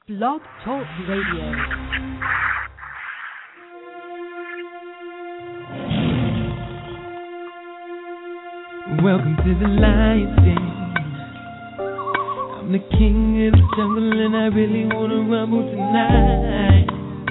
Blog Talk Radio. Welcome to the Lion's Den. I'm the king of the jungle and I really wanna rumble tonight.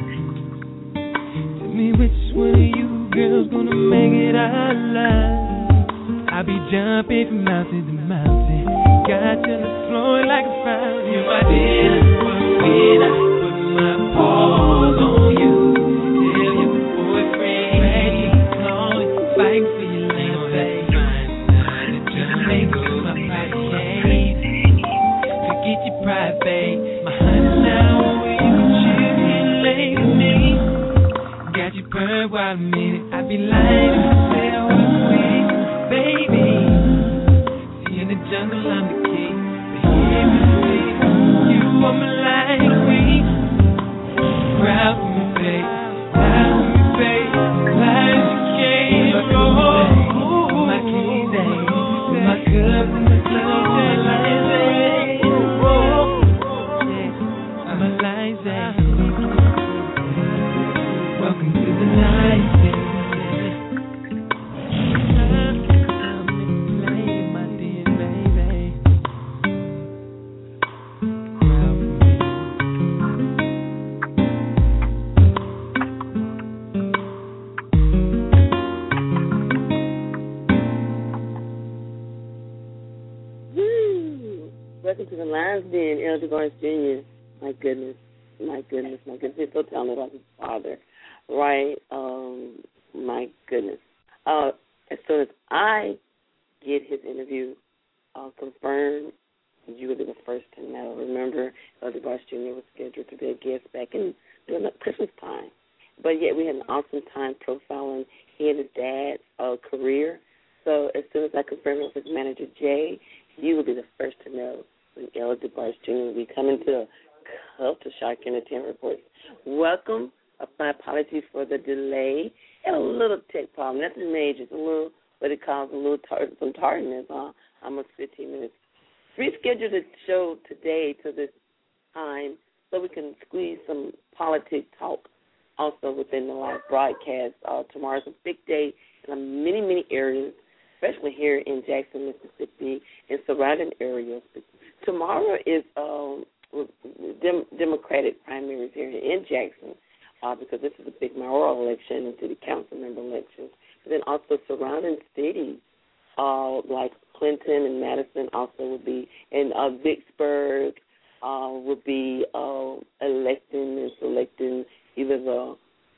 Tell me which one of you girls gonna make it out alive. I'll be jumping from mountain to mountain. Got you on the floor like a fountain. You're my dinner, when I put my paws on you. Tell your boyfriend, ready, calling, fighting for your lane, babe. Make you my pride, forget your pride, babe. My honey now over you, chill and lay with me. Got you burned while I'm in it. I'd be lying if I said I wasn't with it, baby. See in the jungle I'm the king, but here we see you are my light queen. Proud for me, babe, proud for me, babe. Light as you came, oh, my king, babe. My cups and the clubs and lights, I'm a light, welcome to the night. Welcome to the Lion's Den, Elder Barnes Jr. My goodness. He's so talented like his father, right? My goodness. As soon as I get his interview confirmed, you will be the first to know. Remember, Elder Barnes Jr. was scheduled to be a guest back in Christmas time. But yet we had an awesome time profiling he and his dad's career. So as soon as I confirm it with his manager, Jay, you will be the first to know when Elder Barnes Jr. will be coming to Culture Shock Entertainment Reports. Welcome. My apologies for the delay. Had a little tech problem. Nothing major. It's a little, what it calls some tardiness. Almost 15 minutes. Rescheduled the show today to this time so we can squeeze some politics talk also within the live broadcast. Tomorrow's a big day in many areas, especially here in Jackson, Mississippi, and surrounding areas. Tomorrow is Democratic primaries here in Jackson because this is a big mayoral election and city council member elections. And then also surrounding cities like Clinton and Madison also will be, and Vicksburg will be electing and selecting either the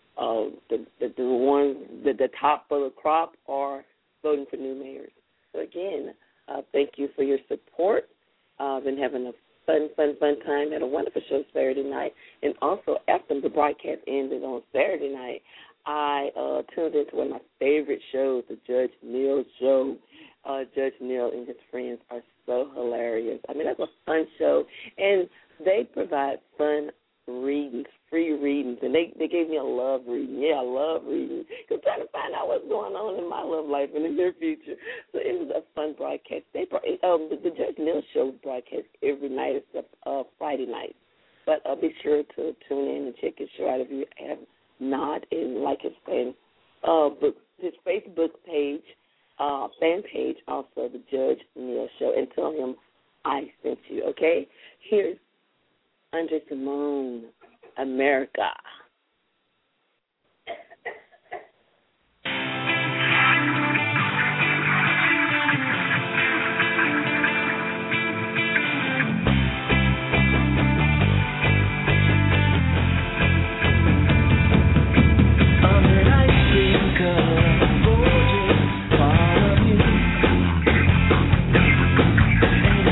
ones the top of the crop or voting for new mayors. So again, thank you for your support. I've been having a fun time. Had a wonderful show Saturday night. And also after the broadcast ended on Saturday night, I tuned into one of my favorite shows, the Judge Neal Show. Judge Neal and his friends are so hilarious. I mean, that's a fun show. And they provide fun readings, free readings, and they gave me a love reading. Yeah, I love reading. Because trying to find out what's going on in my love life and in their future. So it was a fun broadcast. The Judge Neal Show broadcast every night except Friday night. But be sure to tune in and check his show out if you have not, and like his his Facebook page, fan page, also the Judge Neal Show, and tell him I sent you. Okay, here's Andre Simone, America.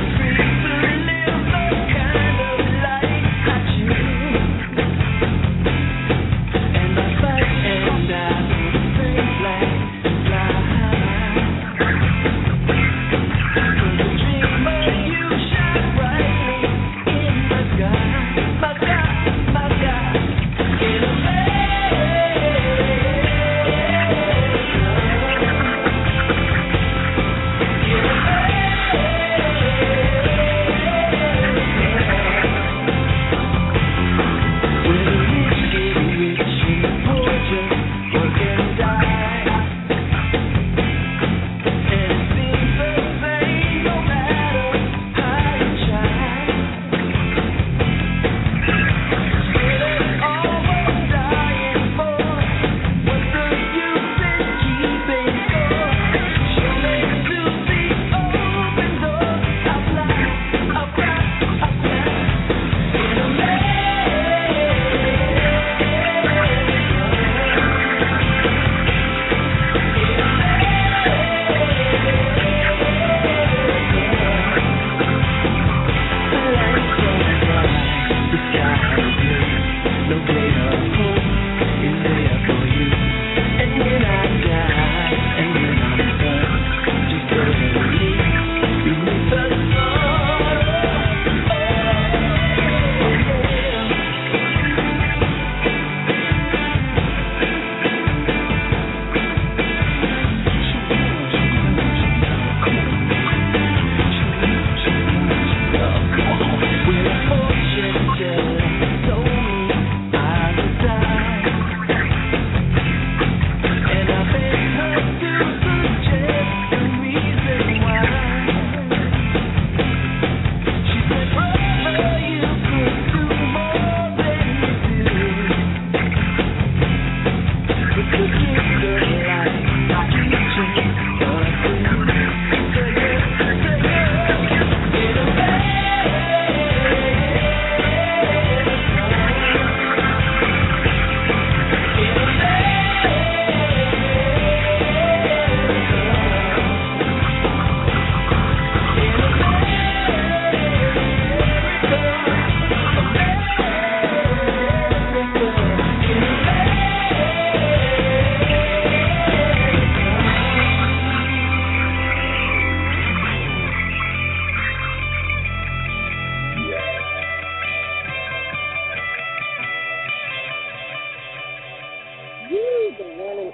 Free to live the kind of life I choose.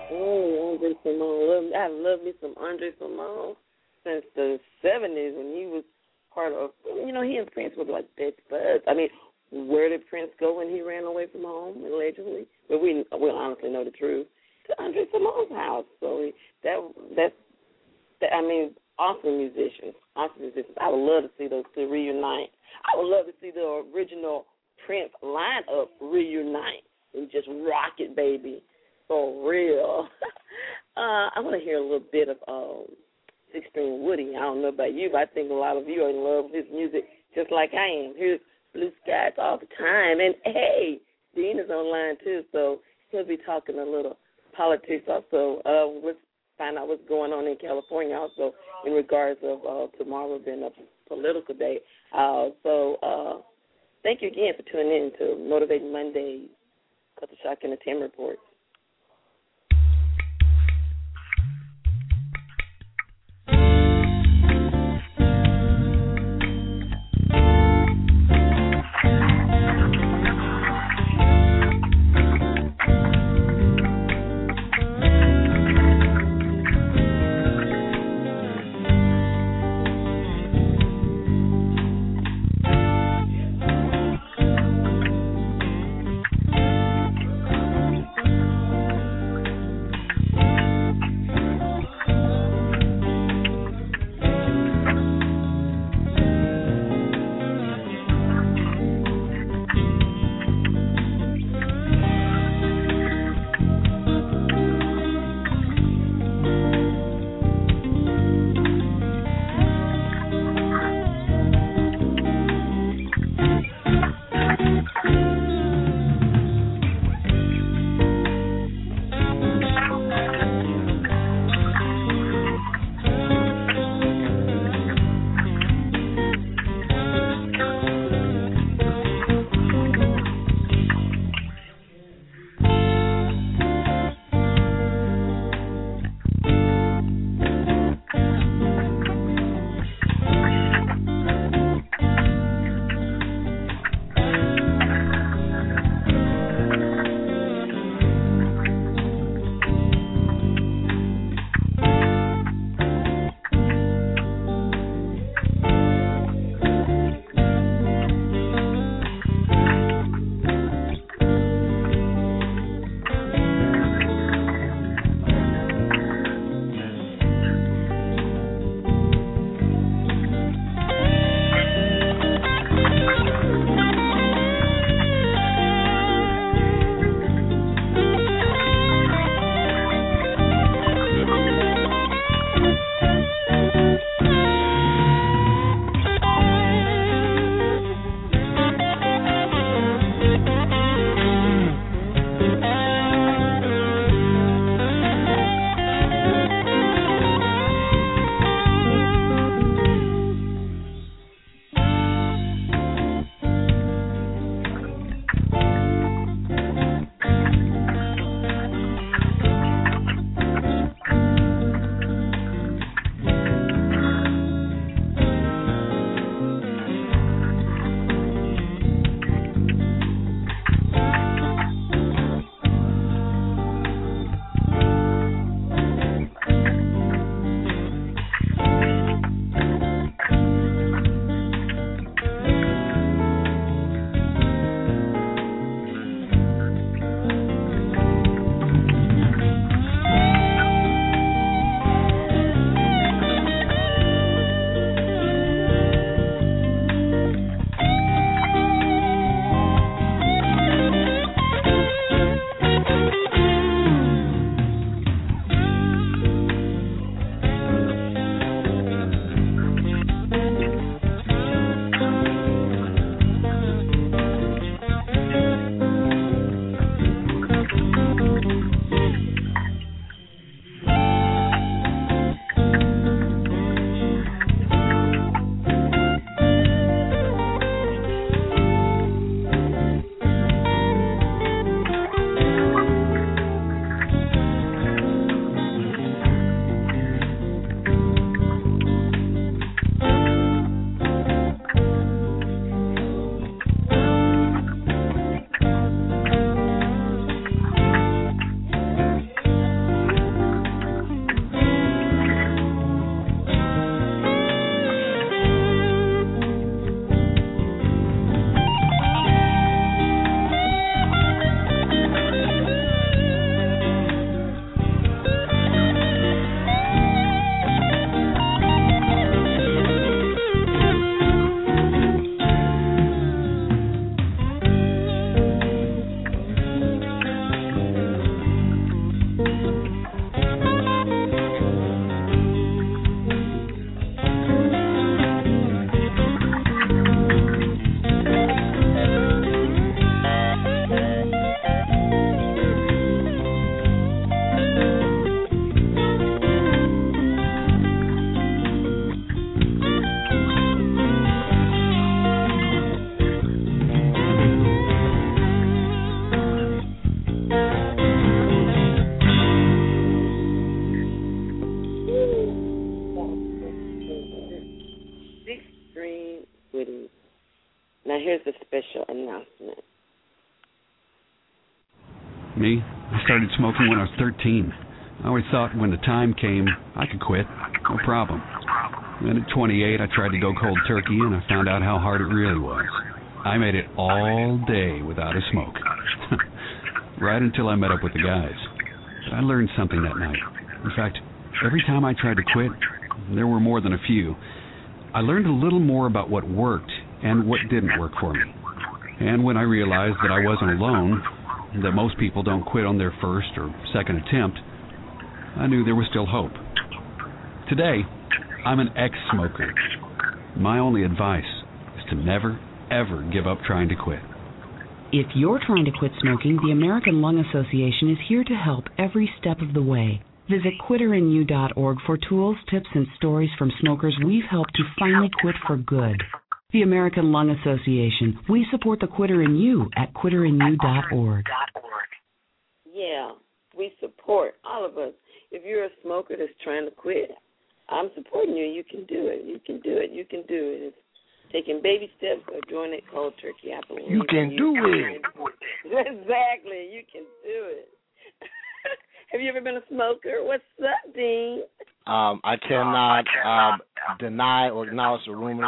Oh, Andre Simone. I love me some Andre Simone since the 70s when he was part of, he and Prince were like best buds. I mean, where did Prince go when he ran away from home, allegedly? But we'll honestly know the truth. To Andre Simone's house. So that's awesome musicians. Awesome musicians. I would love to see those two reunite. I would love to see the original Prince lineup reunite and just rock it, baby. For real. I want to hear a little bit of 6-String Woody. I don't know about you, but I think a lot of you are in love with his music just like I am. Here's Blue Skies all the time. And, hey, Dean is online, too, so he'll be talking a little politics also. Let's find out what's going on in California also in regards of tomorrow being a political day. So thank you again for tuning in to Motivating Mondays, Culture Shock Entertainment Report. announcement. Me? I started smoking when I was 13. I always thought when the time came, I could quit. No problem. Then at 28, I tried to go cold turkey, and I found out how hard it really was. I made it all day without a smoke. Right until I met up with the guys. But I learned something that night. In fact, every time I tried to quit, there were more than a few, I learned a little more about what worked and what didn't work for me. And when I realized that I wasn't alone, that most people don't quit on their first or second attempt, I knew there was still hope. Today, I'm an ex-smoker. My only advice is to never, ever give up trying to quit. If you're trying to quit smoking, the American Lung Association is here to help every step of the way. Visit quitterinyou.org for tools, tips, and stories from smokers we've helped to finally quit for good. The American Lung Association. We support the quitter in you at quitterinyou.org. Yeah, we support all of us. If you're a smoker that's trying to quit, I'm supporting you. You can do it. You can do it. You can do it. It's taking baby steps or joining it cold turkey. I believe you can do it. Exactly. You can do it. Have you ever been a smoker? What's up, Dean? I cannot deny or acknowledge the rumors.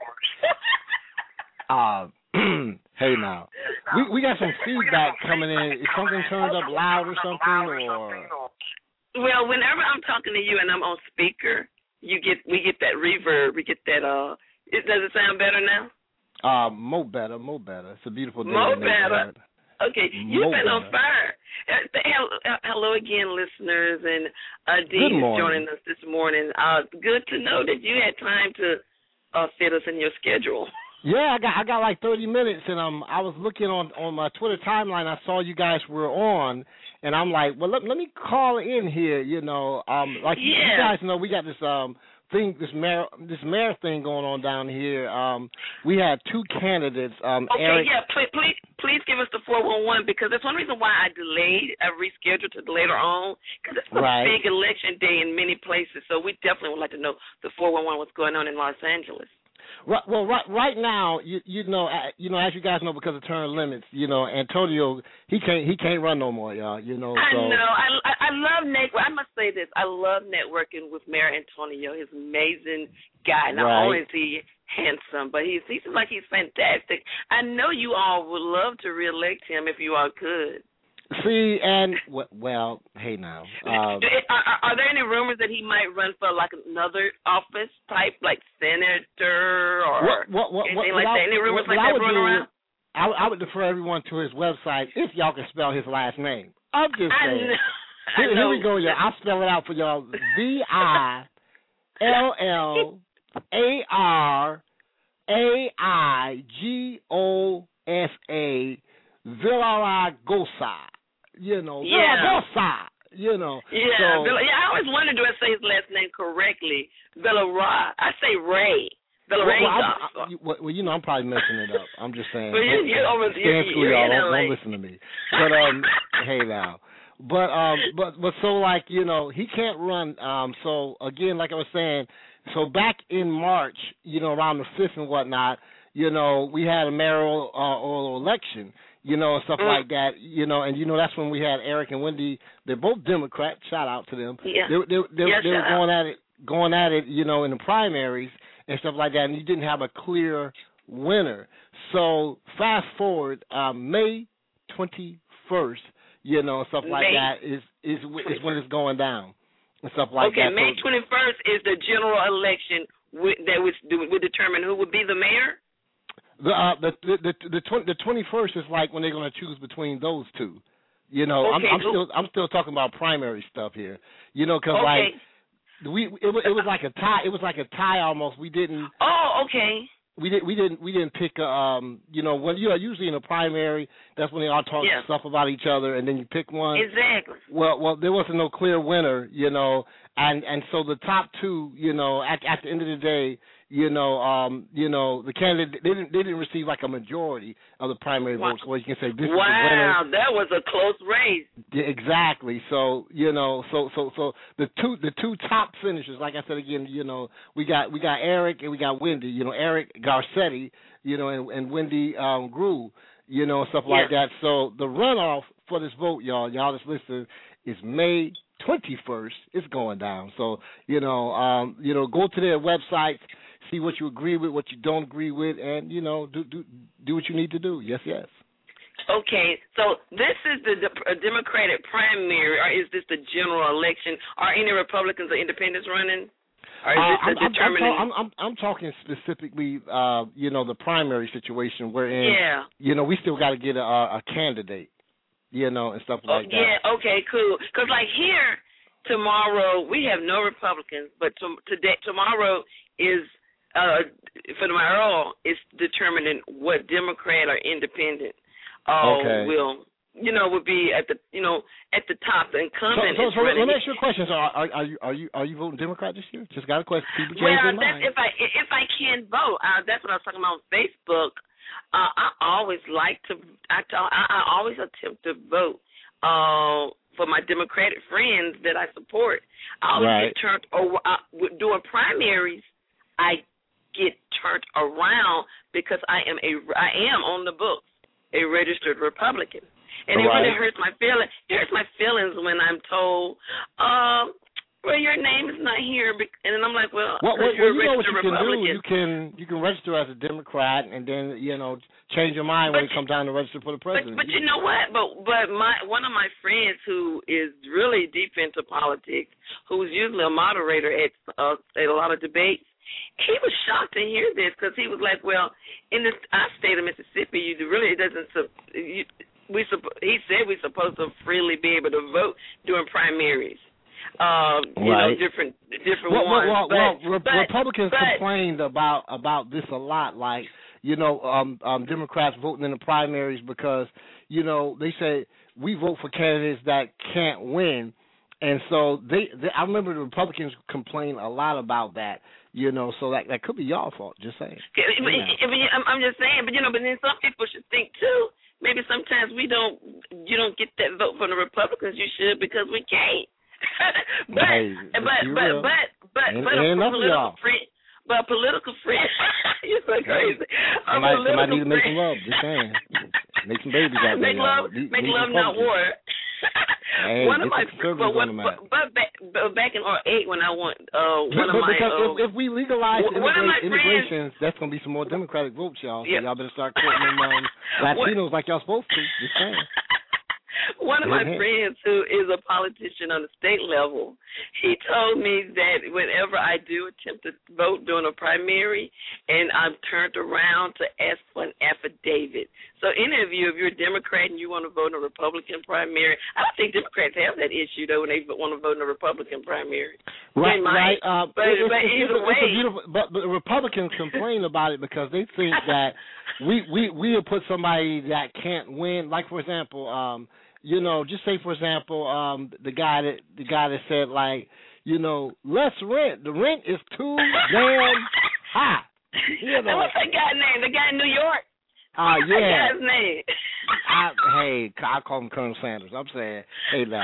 Hey, now. We got some feedback coming in. Is something turned up loud or something? Or? Well, whenever I'm talking to you and I'm on speaker, we get that reverb. We get that. Does it sound better now? Mo better. It's a beautiful day. Mo better. Okay, you've been on better. fire. Hello again, listeners, and Dean is joining us this morning. Good to know that you had time to fit us in your schedule. Yeah, I got like 30 minutes, and I was looking on my Twitter timeline. I saw you guys were on, and I'm like, well, let me call in here. You know, you guys know, we got this thing, this mayor thing going on down here. We had two candidates. Okay, Eric. Yeah, please give us the 411 because that's one reason why I rescheduled to later on because it's a big election day in many places. So we definitely would like to know the 411 what's going on in Los Angeles. Right now, you know, as you guys know, because of term limits, you know, Antonio, he can't run no more, y'all. You know. I know. I love network. I must say this. I love networking with Mayor Antonio. He's an amazing guy. Not only is he handsome, but he seems like he's fantastic. I know you all would love to reelect him if you all could. See, and well, hey now. Are there any rumors that he might run for like another office type, like senator or anything like that? Any rumors like that running around? I would defer everyone to his website if y'all can spell his last name. I'm just saying. Here we go, y'all. I'll spell it out for y'all. VILLARAIGOSA. Villaraigosa. You know, Villaraigosa. You know. Yeah, so, I always wondered, do I say his last name correctly? Villaray. I say Ray. Villaraigosa. Well, you know, I'm probably messing it up. I'm just saying. Well, you're don't listen to me. But hey now. But so like, you know, he can't run. So again, like I was saying, so back in March, you know, around the 5th and whatnot, you know, we had a mayoral election, you know, and stuff like that, you know, and you know that's when we had Eric and Wendy. They're both Democrats. Shout out to them. Yeah. They were going at it, you know, in the primaries and stuff like that, and you didn't have a clear winner. So fast forward, May 21st, you know, stuff like that is when it's going down and stuff like that. Okay, May 21st is the general election that would determine who would be the mayor. The 21st is like when they're going to choose between those two. You know, okay, I'm still talking about primary stuff here. You know, because like it was like a tie. It was like a tie almost. We didn't. Oh, okay. We didn't pick you know, when usually in a primary, that's when they all talk stuff about each other, and then you pick one. Exactly. Well, there wasn't no clear winner, you know, and so the top two, you know, at the end of the day, you know, the candidate they didn't receive like a majority of the primary votes, where you can say this is the winner. Wow, that was a close race. Yeah, exactly. So you know, so the two top finishers, like I said again, you know, we got Eric and we got Wendy. You know, Eric Garcetti, and Wendy Grew, and stuff like that. So the runoff for this vote, y'all that's listening, is May 21st. It's going down. So go to their website, see what you agree with, what you don't agree with, and do what you need to do. Yes. Okay, so this is the Democratic primary, or is this the general election? Are any Republicans or Independents running? Or is this determining? I'm talking specifically, the primary situation wherein, we still got to get a candidate, and stuff like that. Yeah, okay, cool. Because like here, tomorrow, we have no Republicans, but tomorrow is, for the mayoral, it's determining what Democrat or Independent would be at the top. The incumbent is running. Let me ask you a question. So are you voting Democrat this year? Just got a question. People change their mind. If I can vote, that's what I was talking about on Facebook. I always attempt to vote for my Democratic friends that I support. I always get turned doing primaries. I get turned around because I am on the books a registered Republican. And it really hurts my feelings. It hurts my feelings when I'm told, your name is not here. And then I'm like, well you know what you can do. You can register as a Democrat and then, change your mind when it comes time to register for the president. But you know what? But one of my friends who is really deep into politics, who's usually a moderator at a lot of debates, he was shocked to hear this because he was like, well, in our state of Mississippi, he said we're supposed to freely be able to vote during primaries. Different ones. Republicans complained about this a lot, like, Democrats voting in the primaries because, they say we vote for candidates that can't win. And so I remember the Republicans complained a lot about that. So that could be y'all fault. Just saying. I'm just saying, but then some people should think too. Maybe sometimes you don't get that vote from the Republicans. You should because we can't. But a political friend, you're so crazy. Somebody need to make some love. Just saying, make some babies out there. Make love, not war. Hey, one of my but back in 2008 when I won if we legalize immigration, that's gonna be some more Democratic votes, y'all. So y'all better start quoting them Latinos like y'all supposed to. Just saying. One of my friends who is a politician on the state level, he told me that whenever I do attempt to vote during a primary and I'm turned around to ask for an affidavit. So any of you, if you're a Democrat and you want to vote in a Republican primary, I don't think Democrats have that issue, though, when they want to vote in a Republican primary. Right. But either way. But Republicans complain about it because they think that we will put somebody that can't win. Like, for example, just say, for example, the guy that said, like, let's rent. The rent is too damn high. What's that guy's name? The guy in New York? Yeah. That guy's name? I call him Colonel Sanders. I'm saying, hey now,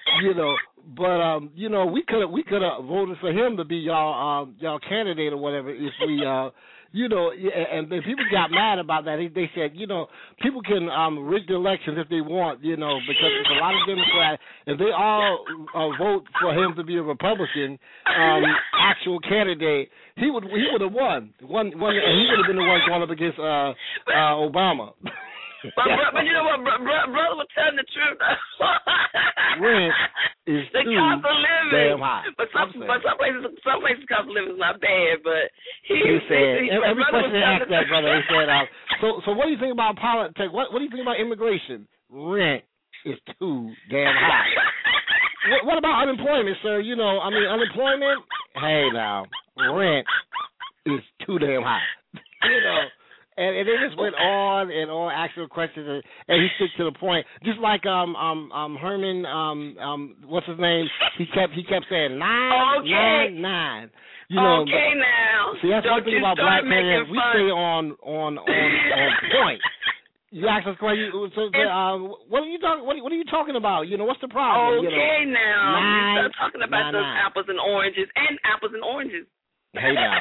but we could have voted for him to be y'all candidate or whatever if we and people got mad about that. They said, people can rig the elections if they want, because there's a lot of Democrats, and they all vote for him to be a Republican actual candidate. He would have won, and he would have been the one going up against Obama. But you know what, brother was telling the truth. Rent is the cost of living, damn high. But some places cost of living is not bad. But he said every question they asked that brother, he said, so what do you think about politics? What do you think about immigration? Rent is too damn high. What about unemployment, sir? Unemployment. Hey now, rent is too damn high. And they just went on and on, asking questions, and he stick to the point. Just like Herman, what's his name? He kept saying 999. Okay, now. See, that's one thing about black men. We stay on point. You ask us questions. What are you talking? What are you talking about? What's the problem? Okay, now. You start talking about those apples and oranges. Hey now,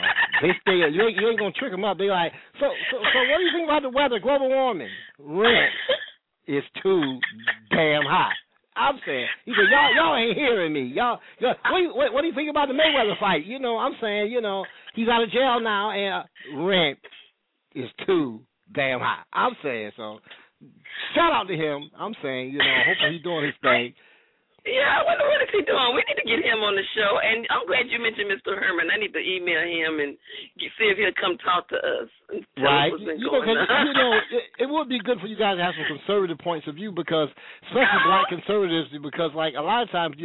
They stay. You ain't gonna trick them up. They like, so what do you think about the weather? Global warming. Rent is too damn high. I'm saying. He said, y'all ain't hearing me. Y'all what do you think about the Mayweather fight? You know, I'm saying, you know, he's out of jail now, and rent is too damn high. I'm saying, so shout out to him. I'm saying, you know, hopefully he's doing his thing. Yeah, what is he doing? We need to get him on the show. And I'm glad you mentioned Mr. Herman. I need to email him and see if he'll come talk to us. And tell us what's been going on. It would be good for you guys to have some conservative points of view, because, especially black conservatives, because, like, a lot of times,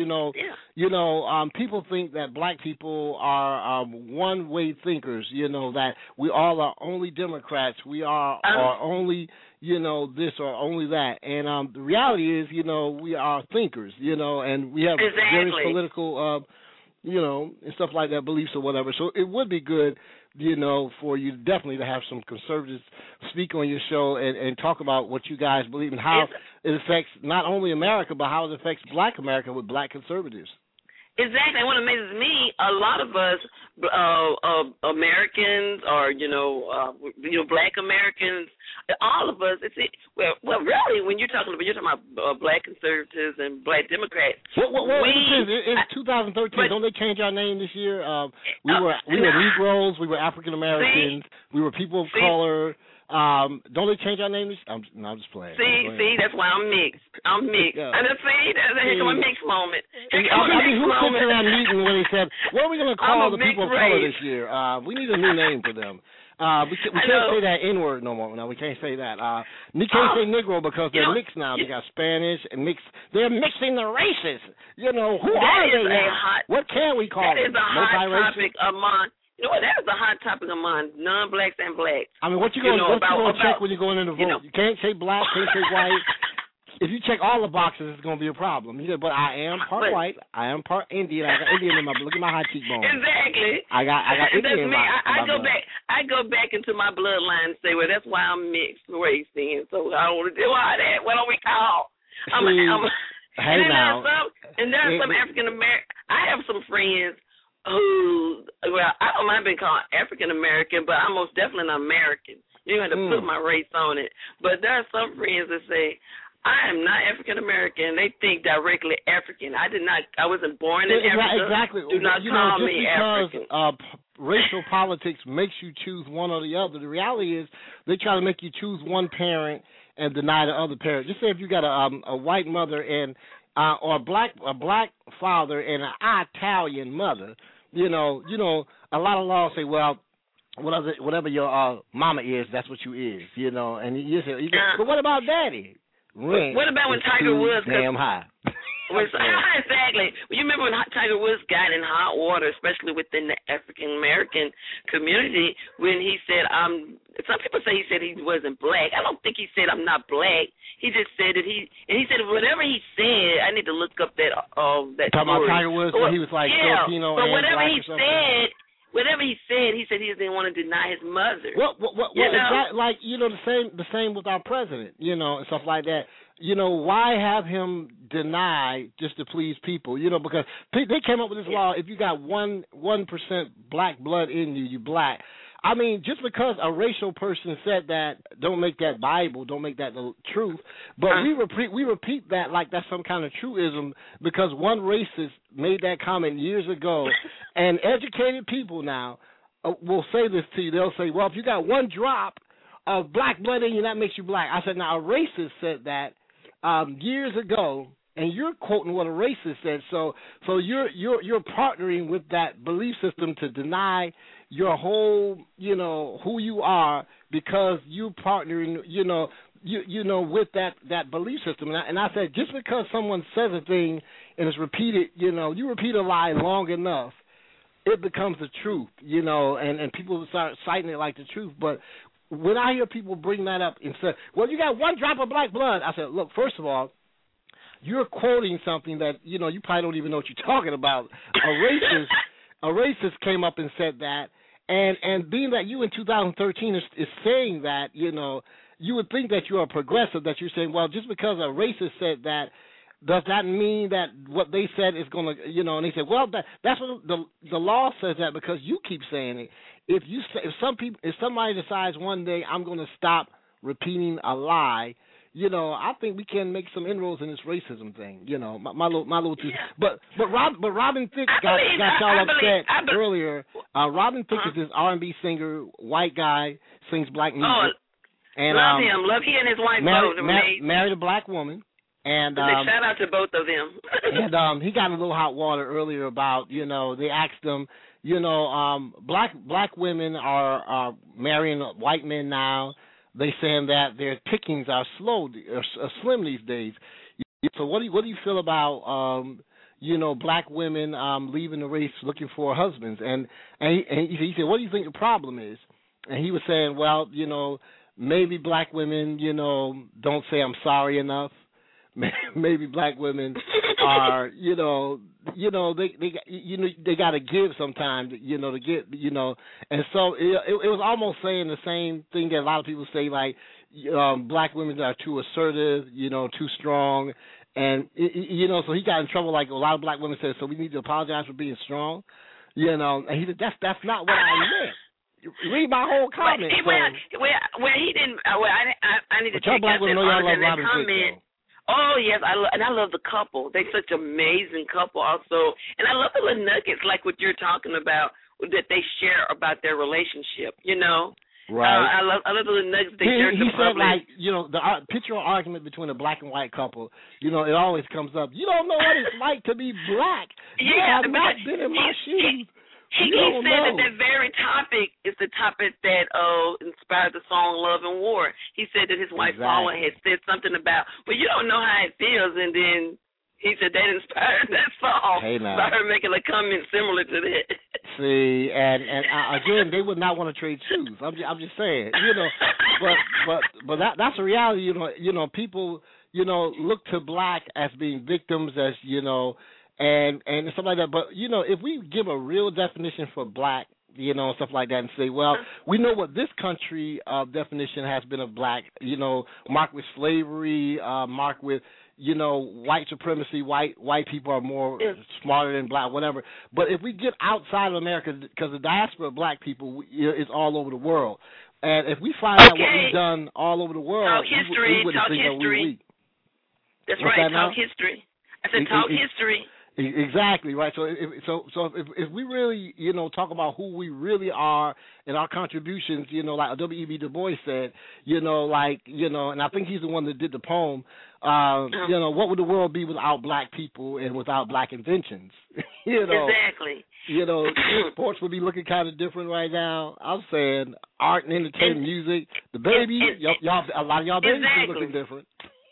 people think that black people are one-way thinkers, you know, that we all are only Democrats, we are only, you know, this or only that. And the reality is, you know, we are thinkers, you know, and we have various political, you know, and stuff like that, beliefs or whatever. So it would be good, you know, for you definitely to have some conservatives speak on your show and talk about what you guys believe and how it affects not only America, but how it affects black America with black conservatives. Exactly. And what amazes me, a lot of us Americans or, black Americans, all of us, well, really, when you're talking about black conservatives and black Democrats. It's 2013. Don't they change our name this year? We were Negroes. We were African Americans. We were people of color. Don't they change our name? I'm just playing. See, that's why I'm mixed. Yeah. And that's a heck of a mixed moment. Who sits around meeting when he said, what are we going to call the people of color this year? We need a new name for them. We can't say that N-word no more. No, we can't say that. We can't say Negro because they're mixed now. They got Spanish and mixed. They're mixing the races. You know, who are they now? What can we call them? That is a hot topic among... You know what? That is a hot topic among non-blacks and blacks. I mean, what you going to check when you're going in the vote? You can't say black, can't say white. If you check all the boxes, it's going to be a problem. But I am part white. I am part Indian. I got Indian in my blood. Look at my high cheekbones. Exactly. I got Indian in my blood. I go back into my bloodline and say, well, that's why I'm mixed race then. So I don't want to do all that. What do we call? There are some African American. I have some friends who, well, I don't mind being called African American, but I'm most definitely an American. You don't have to put my race on it. But there are some friends that say, I am not African American. They think directly African. I wasn't born in Africa. Exactly. Do not call me African. Racial politics makes you choose one or the other. The reality is they try to make you choose one parent and deny the other parent. Just say if you got a white mother and or a black father and an Italian mother, you know, a lot of laws say, well, whatever your mama is, that's what you is, you know. And you say, but what about daddy? What about when Tiger Woods damn high? Exactly. You remember when Tiger Woods got in hot water, especially within the African American community, when he said, some people say he said he wasn't black. I don't think he said I'm not black. He just said that he said whatever he said, I need to look up that Talking about Tiger Woods when he was like Filipino but and whatever black he or something. Whatever he said he didn't want to deny his mother. Well, like, you know, the same with our president, you know, and stuff like that. You know, why have him deny just to please people? You know, because they came up with this law. If you got 1% black blood in you, you black. I mean, just because a racial person said that, don't make that Bible, don't make that the truth. But we repeat that like that's some kind of truism because one racist made that comment years ago, and educated people now will say this to you. They'll say, well, if you got one drop of black blood in you, that makes you black. I said, now a racist said that years ago, and you're quoting what a racist said. So you're partnering with that belief system to deny your whole, you know, who you are because you partnering, you know, with that belief system. And I said, just because someone says a thing and it's repeated, you know, you repeat a lie long enough, it becomes the truth, you know, and people start citing it like the truth. But when I hear people bring that up and say, well, you got one drop of black blood, I said, look, first of all, you're quoting something that, you know, you probably don't even know what you're talking about. A racist came up and said that, and being that you in 2013 is saying that, you know, you would think that you are progressive, that you're saying, well, just because a racist said that, does that mean that what they said is going to, you know? And they said, well, that's what the law says that because you keep saying it. If somebody decides one day I'm going to stop repeating a lie, you know, I think we can make some inroads in this racism thing. You know, my little two. Yeah. But Robin Thicke got y'all upset earlier. Robin Thicke is this R&B singer, white guy, sings black music. Oh, and, love him. Love he and his wife both. Married a black woman. And shout out to both of them. And he got a little hot water earlier about, you know, they asked him, you know, black women are marrying white men now. They saying that their pickings are slim these days. So what do you feel about you know, black women leaving the race looking for husbands? And he said, what do you think the problem is? And he was saying, well, you know, maybe black women, you know, don't say I'm sorry enough. Maybe black women are, you know, they got to give sometimes, you know, to get, you know, and so it was almost saying the same thing that a lot of people say, like, black women are too assertive, you know, too strong, and you know, so he got in trouble. Like a lot of black women said, so we need to apologize for being strong, you know, and he said that's not what I meant. Read my whole comment. Well, he didn't. I need to take black women know y'all love Robin Thicke. Oh, yes, I love the couple. They're such an amazing couple also. And I love the little nuggets like what you're talking about that they share about their relationship, you know? Right. I love the little nuggets they share. He said, like, you know, the picture argument between a black and white couple, you know, it always comes up. You don't know what it's like to be black. You have not been in my shoes. He said that very topic is the topic that inspired the song Love and War. He said that his wife Paula had said something about, well, you don't know how it feels, and then he said that inspired that song by her making a comment similar to that. See, and again, they would not want to trade shoes. I'm just saying, you know, but that's a reality. You know, people, you know, look to black as being victims, as you know. And stuff like that. But, you know, if we give a real definition for black, you know, stuff like that and say, well, we know what this country definition has been of black, you know, marked with slavery, marked with, you know, white supremacy, white people are more smarter than black, whatever. But if we get outside of America, because the diaspora of black people is all over the world, and if we find out what we've done all over the world, we wouldn't think that we're weak. That's right, talk history. I said talk history. Exactly right. So if we really, you know, talk about who we really are and our contributions, you know, like W.E.B. Du Bois said, you know, like, you know, and I think he's the one that did the poem. You know, what would the world be without black people and without black inventions? You know, exactly. You know, sports would be looking kind of different right now. I'm saying art and entertainment, music, the baby, y'all, a lot of y'all babies are looking different.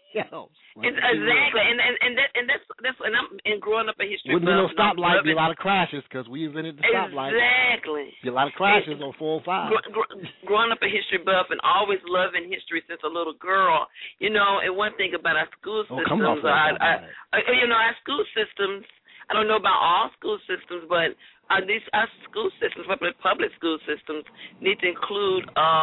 Exactly, and that's and growing up a history. Wouldn't be no stoplight, be a lot of crashes because we invented the stoplight. Exactly, be a lot of crashes on 405. Growing up a history buff and always loving history since a little girl, you know. And one thing about our school systems, you know, our school systems. I don't know about all school systems, but our school systems, public school systems, need to include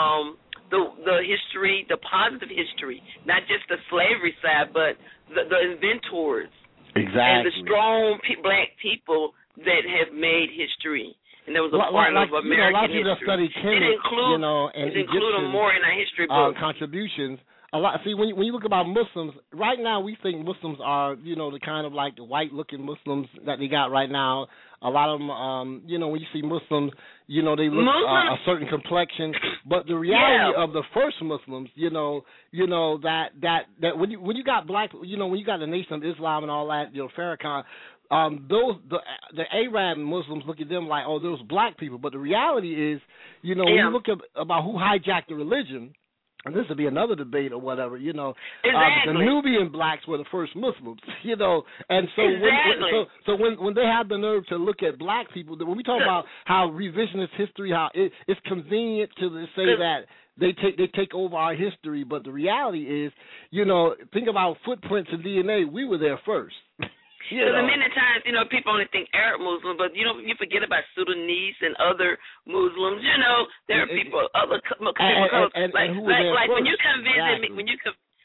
the history, the positive history, not just the slavery side, but the inventors. Exactly. And the strong black people that have made history. And there was a part of American history. A lot of people study Kemet, you know, and include them more in our history books. Contributions. A lot. See, when you look about Muslims, right now we think Muslims are, you know, the kind of like the white-looking Muslims that they got right now. A lot of them, you know, when you see Muslims, you know, they look a certain complexion. But the reality of the first Muslims, you know that when you got black, you know, when you got the Nation of Islam and all that, you know, Farrakhan, the Arab Muslims look at them like, oh, those black people. But the reality is, you know, when you look at about who hijacked the religion. And this would be another debate or whatever, you know. Exactly. The Nubian blacks were the first Muslims, you know. And so when they have the nerve to look at black people, when we talk about how revisionist history, how it's convenient to say that they take over our history, but the reality is, you know, think about footprints in DNA. We were there first. Because many times, you know, people only think Arab Muslim, but you know, you forget about Sudanese and other Muslims. You know, there are people, other people, like when you come visit me, when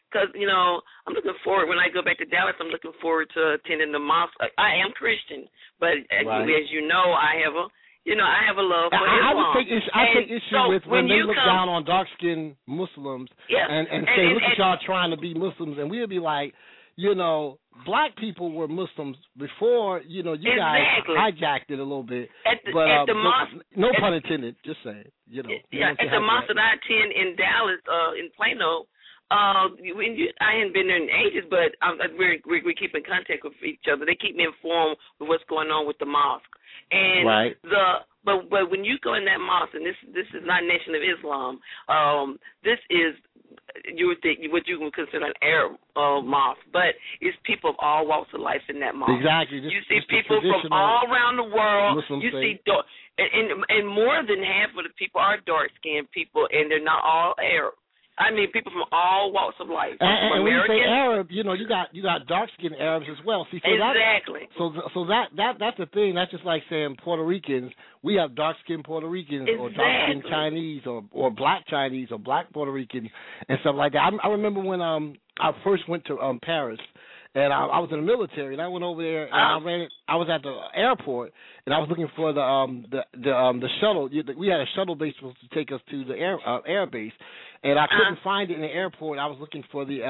because, I'm looking forward, when I go back to Dallas, I'm looking forward to attending the mosque. I am Christian, but as you know, I have a love for Islam. I take issue with when they look down on dark-skinned Muslims and say, look at y'all trying to be Muslims, and we'll be like, black people were Muslims before, you guys hijacked it a little bit. At the mosque, no pun intended, just saying. At the mosque that I attend in Dallas, in Plano, I hadn't been there in ages, but we keep in contact with each other. They keep me informed with what's going on with the mosque. And but when you go in that mosque, and this is not Nation of Islam, this is you would think what you would consider an Arab mosque, but it's people of all walks of life in that mosque. Exactly. You see people from all around the world. You see and more than half of the people are dark skinned people, and they're not all Arab. I mean, people from all walks of life. And when you say Arab, you got dark-skinned Arabs as well. See, so exactly. That's the thing. That's just like saying Puerto Ricans. We have dark-skinned Puerto Ricans or dark-skinned Chinese or black Chinese or black Puerto Ricans and stuff like that. I remember when I first went to Paris. And I was in the military, and I went over there, and I was at the airport, and I was looking for the shuttle. We had a shuttle base supposed to take us to the air base, and I couldn't find it in the airport. I was looking for the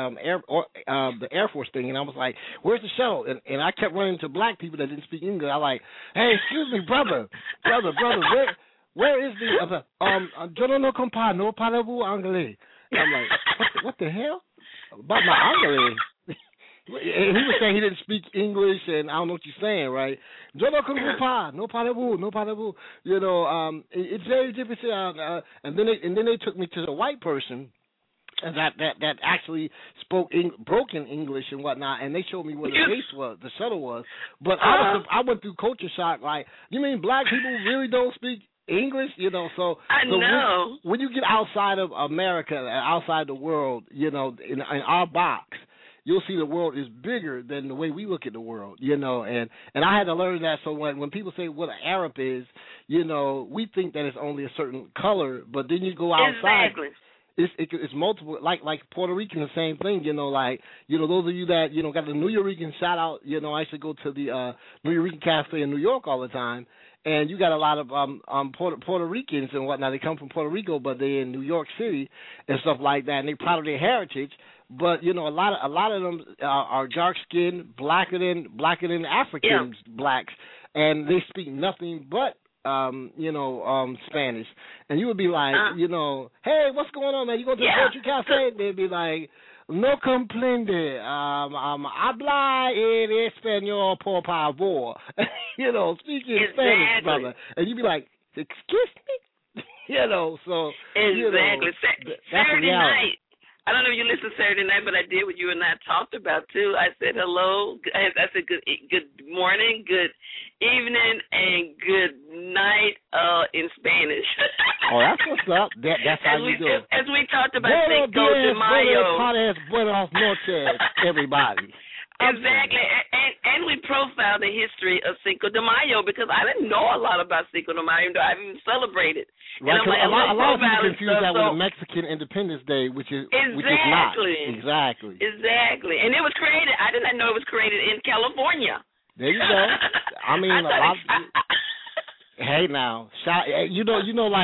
Air Force thing, and I was like, "Where's the shuttle?" And I kept running into black people that didn't speak English. I was like, "Hey, excuse me, brother, where is the yo no compa, no parlez-vous anglais?" And I'm like, what the hell about my anglais? And he was saying he didn't speak English, and I don't know what you're saying, right? No parlez-vous. It's very difficult. And then they took me to the white person that actually spoke broken English and whatnot, and they showed me where the base was, the shuttle was. But I went through culture shock. Like, you mean black people really don't speak English? So I know. When you get outside of America, outside the world, in our box, you'll see the world is bigger than the way we look at the world, and I had to learn that. So when people say what an Arab is, we think that it's only a certain color, but then you go outside. Exactly. It's multiple, like Puerto Rican, the same thing, those of you that, got the New Yorker shout out, I used to go to the New Yorker Cafe in New York all the time, and you got a lot of Puerto Ricans and whatnot. They come from Puerto Rico, but they're in New York City and stuff like that, and they're proud of their heritage. But a lot of them are dark skinned, blacker than African blacks, and they speak nothing but Spanish. And you would be like, hey, what's going on, man? You go to the Poetry Cafe? They'd be like, no comprende, habla en español por favor. Speaking Spanish, brother. And you'd be like, excuse me? So exactly. That's Saturday night. I don't know if you listened Saturday night, but I did what you and I talked about too. I said hello. I said good morning, good evening, and good night in Spanish. Oh, that's what's up. That's how you do it. As we talked about Cinco de Mayo. Buenas noches, everybody. Exactly, and we profiled the history of Cinco de Mayo because I didn't know a lot about Cinco de Mayo, though I haven't even celebrated. Right, a lot of people confuse that with the Mexican Independence Day, which is not. Exactly. And it was created. I did not know it was created in California. There you go. I mean, a lot of hey, now, we got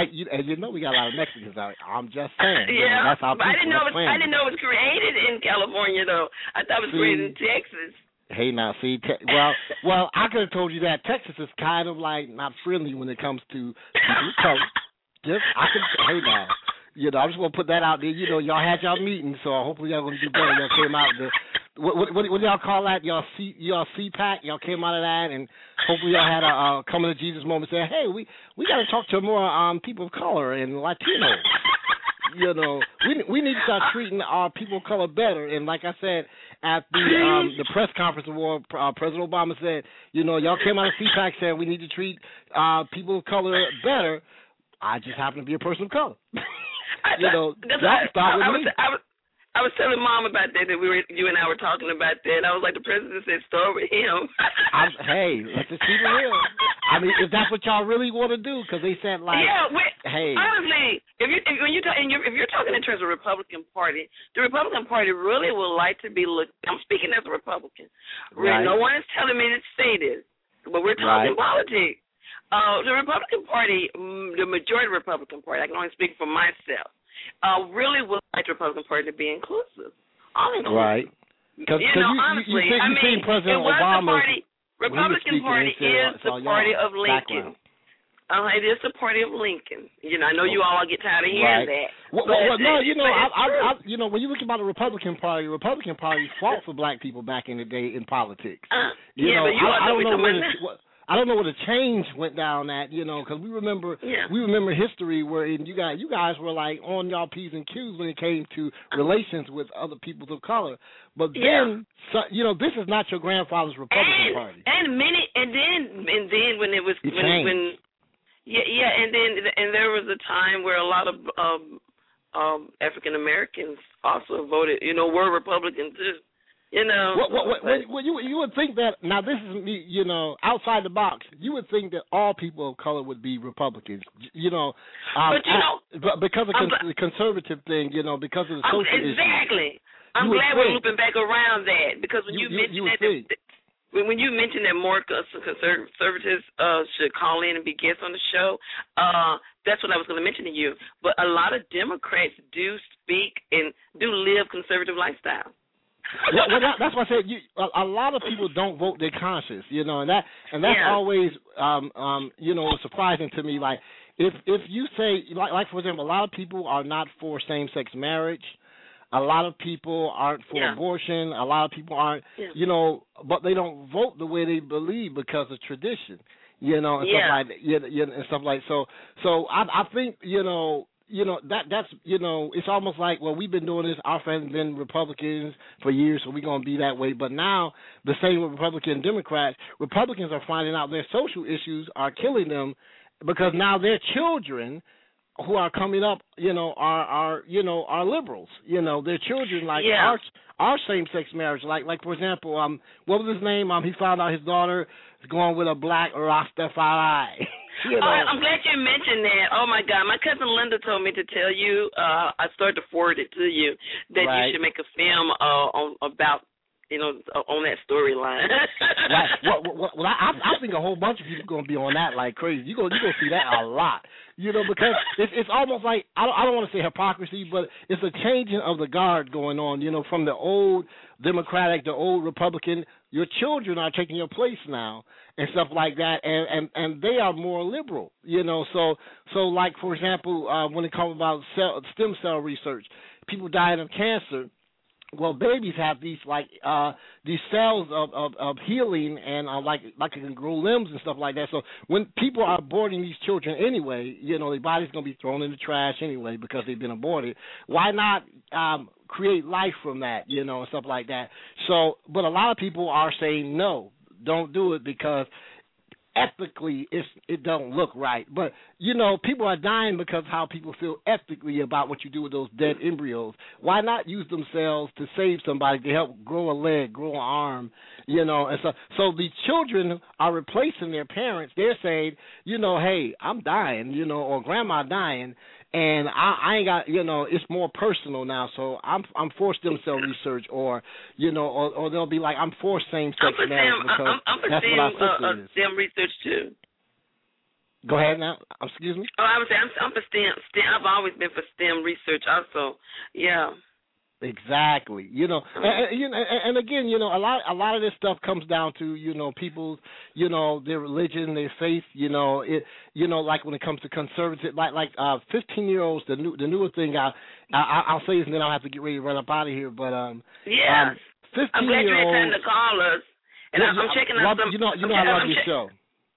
a lot of Mexicans out. I'm just saying. Yeah, that's how but I didn't know it was created in California, though. I thought it was created in Texas. Hey, now, see, well, I could have told you that Texas is kind of like not friendly when it comes to people's color. Hey, now, I'm just gonna put that out there. Y'all had y'all meetings, so hopefully y'all gonna do better. Y'all came out what do y'all call that? Y'all CPAC. Y'all came out of that, and hopefully y'all had a coming to Jesus moment. Saying, hey, we got to talk to more people of color and Latinos. We need to start treating our people of color better. And like I said at the press conference award, President Obama said, y'all came out of CPAC saying we need to treat people of color better. I just happen to be a person of color. Y'all start with me. I was telling Mom about that. You and I were talking about that. I was like, the president said, start with him. Hey, let's just keep it real. I mean, if that's what y'all really want to do, because they said like, hey, honestly, if you're talking in terms of Republican Party, the Republican Party really would like to be looked. I'm speaking as a Republican. Right. No one is telling me to say this, but we're talking politics. The Republican Party, the majority Republican Party, I can only speak for myself, really would like the Republican Party to be inclusive. All inclusive. Right. Because honestly, you seen President Obama. Republican Party is the party of Lincoln. It is the party of Lincoln. I know you all get tired of hearing that. Well, no, when you look about the Republican Party fought for black people back in the day in politics. I don't know where the change went down at, because we remember history where you guys were like on y'all P's and Q's when it came to relations with other peoples of color. But then, this is not your grandfather's Republican Party. And then when it was and there was a time where a lot of African Americans also voted, were Republicans too. You would think that, now this is me, outside the box, you would think that all people of color would be Republicans, but because of the conservative thing, because of the social issues. Exactly. I'm glad we're looping back around that, because when you mentioned when you mentioned that more conservatives should call in and be guests on the show, that's what I was going to mention to you. But a lot of Democrats do speak and do live conservative lifestyles. That's why I said a lot of people don't vote their conscience, and that's always surprising to me. Like if you say like for example, a lot of people are not for same-sex marriage. A lot of people aren't for abortion. A lot of people aren't, but they don't vote the way they believe because of tradition, and stuff like that, and stuff like so. So I think that's it's almost like, well, we've been doing this. Our family's been Republicans for years, so we're gonna be that way. But now the same with Republicans and Democrats. Republicans are finding out their social issues are killing them because now their children who are coming up, are liberals. Their children our same-sex marriage. Like for example, what was his name? He found out his daughter is going with a black Rastafari. I'm glad you mentioned that. Oh my God, my cousin Linda told me to tell you. I started to forward it to you that you should make a film about. On that storyline. Well, I think a whole bunch of people are going to be on that like crazy. You're going to see that a lot, because it's almost like, I don't want to say hypocrisy, but it's a changing of the guard going on, from the old Democratic, the old Republican. Your children are taking your place now and stuff like that, and they are more liberal, So like, for example, when it comes about stem cell research, people dying of cancer. Well, babies have these these cells of healing and like it can grow limbs and stuff like that. So when people are aborting these children anyway, their body's gonna be thrown in the trash anyway because they've been aborted. Why not create life from that, and stuff like that? So, but a lot of people are saying no, don't do it because ethically it don't look right. But people are dying because how people feel ethically about what you do with those dead embryos. Why not use them cells to save somebody, to help grow a leg, grow an arm, and so the children are replacing their parents. They're saying, hey, I'm dying, or grandma dying, and I ain't got, it's more personal now, so I'm for stem cell research, or they'll be like, I'm for same-sex marriage because that's what our sister is. STEM research too. Go ahead now. Excuse me. Oh, I would say I'm for STEM. I've always been for STEM research also. Yeah. Exactly. And again, a lot of this stuff comes down to, people's, their religion, their faith, like when it comes to conservative, like 15-year-olds, the newer thing, I'll say this and then I'll have to get ready to run up out of here, but, 15-year-olds. I'm glad you had time to call us. And I'm checking out some. I love your show.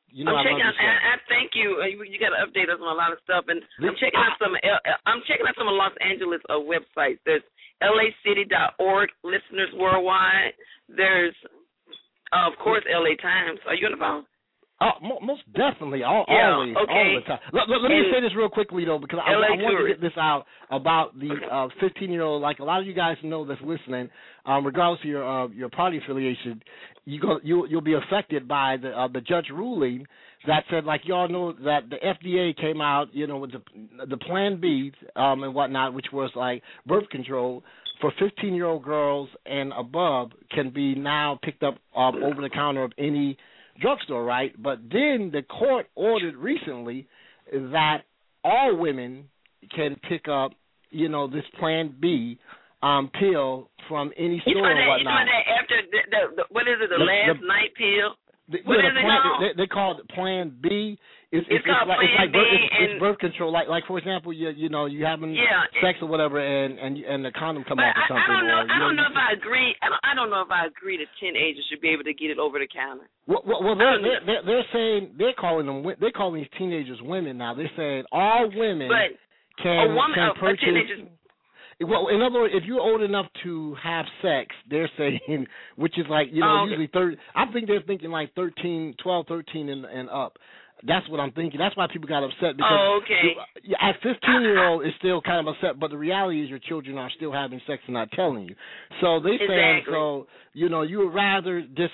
I thank you. You got to update us on a lot of stuff, and I'm checking out some. I'm checking out some of Los Angeles websites. There's LAcity.org, listeners worldwide. There's, of course, LA Times. Are you on the phone? Most definitely, always, okay. all the time. Let me say this real quickly though, because I want to get this out about the 15-year-old. Like a lot of you guys know that's listening, regardless of your party affiliation, you'll be affected by the judge ruling that said, like y'all know that the FDA came out, with the Plan B and whatnot, which was like birth control for 15-year-old girls and above can be now picked up over the counter of any drugstore, right? But then the court ordered recently that all women can pick up, this Plan B pill from any store or whatnot. You know that after what is it? The last night pill. What is it called? They call it Plan B. It's called Plan B. It's birth control. Like for example, you having sex or whatever, and the condom come off or something. I don't know if I agree. I don't know if I agree that teenagers should be able to get it over the counter. Well, they're saying they're calling these teenagers women now. They're saying all women can purchase. Well, in other words, if you're old enough to have sex, they're saying, which is like, usually 30. I think they're thinking like 13, 12, 13 and up. That's what I'm thinking. That's why people got upset because at 15-year-old is still kind of upset, but the reality is your children are still having sex and not telling you. So they saying, you would rather just,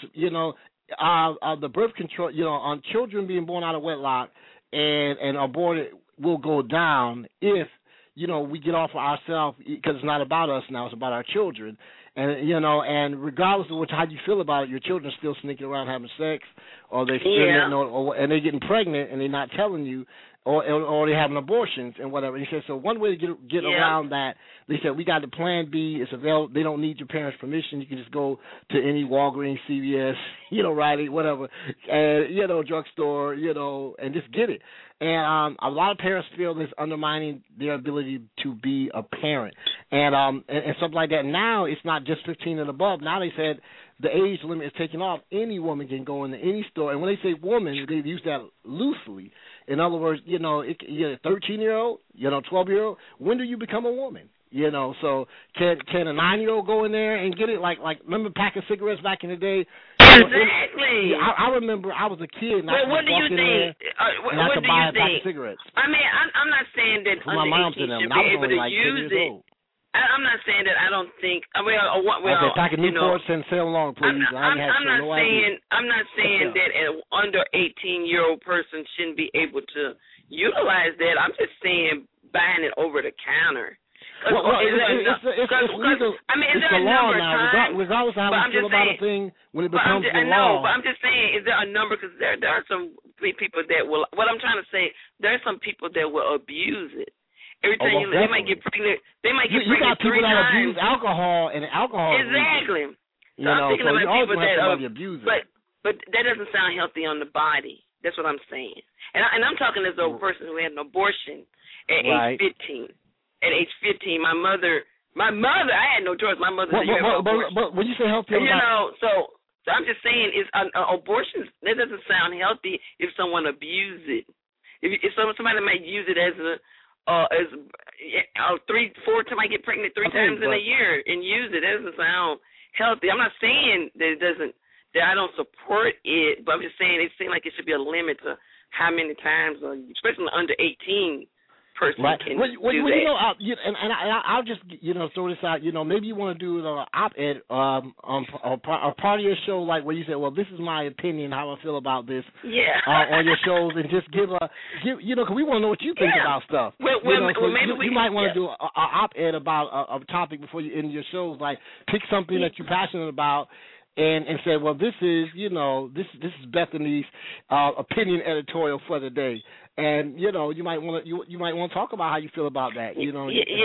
the birth control, on children being born out of wedlock and aborted will go down if we get off of ourselves because it's not about us now; it's about our children. And and regardless of how you feel about it, your children are still sneaking around having sex, or they're and they're getting pregnant and they're not telling you, or they're having abortions and whatever. He said so. One way to get around that, they said we got the Plan B. It's available. They don't need your parents' permission. You can just go to any Walgreens, CVS, Rite Aid, whatever, and drugstore, and just get it. And a lot of parents feel this undermining their ability to be a parent, and something like that. Now it's not just 15 and above. Now they said the age limit is taken off. Any woman can go into any store, and when they say woman, they use that loosely. In other words, you're a 13-year-old, 12-year-old. When do you become a woman? So can a 9-year-old go in there and get it? Like remember a pack of cigarettes back in the day? Exactly. I remember I was a kid and I what do you think? And I could buy a pack of cigarettes. I mean, I'm not saying that my mom should them. be able to use it. I'm not saying that I don't think. Okay, pack of Newports and sail along, please. I'm not saying that an under 18-year-old person shouldn't be able to utilize that. I'm just saying buying it over the counter. It's legal. I mean, is it's there the a law number now. Regardless of how you feel about a thing, when it becomes the law. I know, but I'm just saying, is there a number? Because there are some people that will. What I'm trying to say, there are some people that will abuse it. Every time they might get pregnant. They might get pregnant 3 times. You got people that abuse alcohol and alcohol. Exactly. So I'm thinking about people that abuse it. But that doesn't sound healthy on the body. That's what I'm saying. And I'm talking as a person who had an abortion at age 15. At age 15, my mother, I had no choice. My mother said, but when you say healthy, so I'm just saying, is abortions, that doesn't sound healthy if someone abuses it. If somebody might use it as 3-4 times, might get pregnant 3 times in a year and use it, that doesn't sound healthy. I'm not saying that that I don't support it, but I'm just saying it seems like it should be a limit to how many times, especially under 18. Person can do that. I'll just throw this out. Maybe you want to do an op-ed on a part of your show, like where you say, "Well, this is my opinion, how I feel about this." On your shows, and just give because we want to know what you think about stuff. Maybe you might want to do an op-ed about a topic before you end your shows. Like pick something that you're passionate about. And say, well, this is this is Bethany's opinion editorial for the day, and you might want to talk about how you feel about that. I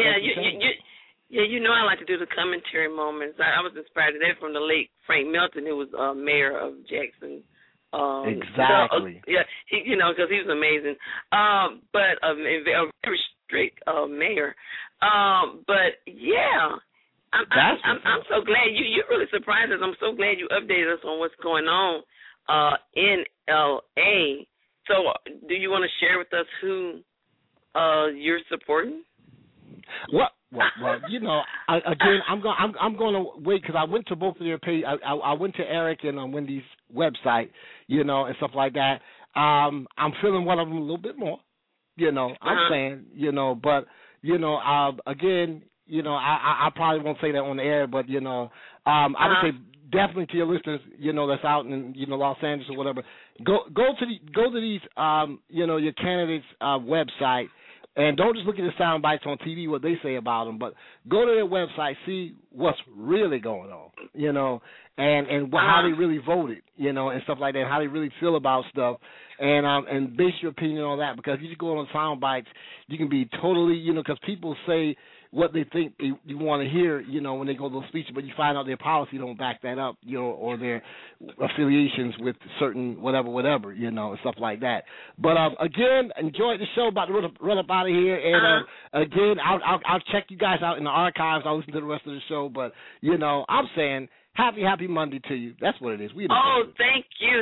like to do the commentary moments. I was inspired today from the late Frank Melton, who was mayor of Jackson. Exactly. Because he was amazing. But a very strict mayor. But yeah. I'm so glad you really surprised us. I'm so glad you updated us on what's going on in L.A. So, do you want to share with us who you're supporting? Well, you know, again, I'm going to wait because I went to both of their page. I went to Eric and Wendy's website, you know, and stuff like that. I'm feeling one of them a little bit more, you know. I'm saying, you know, but you know, again, you know, I probably won't say that on the air, but you know, I would say definitely to your listeners, you know, that's out in, you know, Los Angeles or whatever, go to these, you know, your candidates' website, and don't just look at the sound bites on TV, what they say about them, but go to their website, see what's really going on, you know, and how they really voted, you know, and stuff like that, how they really feel about stuff, and base your opinion on that, because if you just go on sound bites, you can be totally, you know, because people say what they think you want to hear, you know, when they go to those speeches, but you find out their policy don't back that up, you know, or their affiliations with certain whatever, you know, and stuff like that. But again, enjoyed the show. About to run up out of here, and again, I'll check you guys out in the archives. I'll listen to the rest of the show. But you know, I'm saying happy Monday to you. That's what it is. Thank you.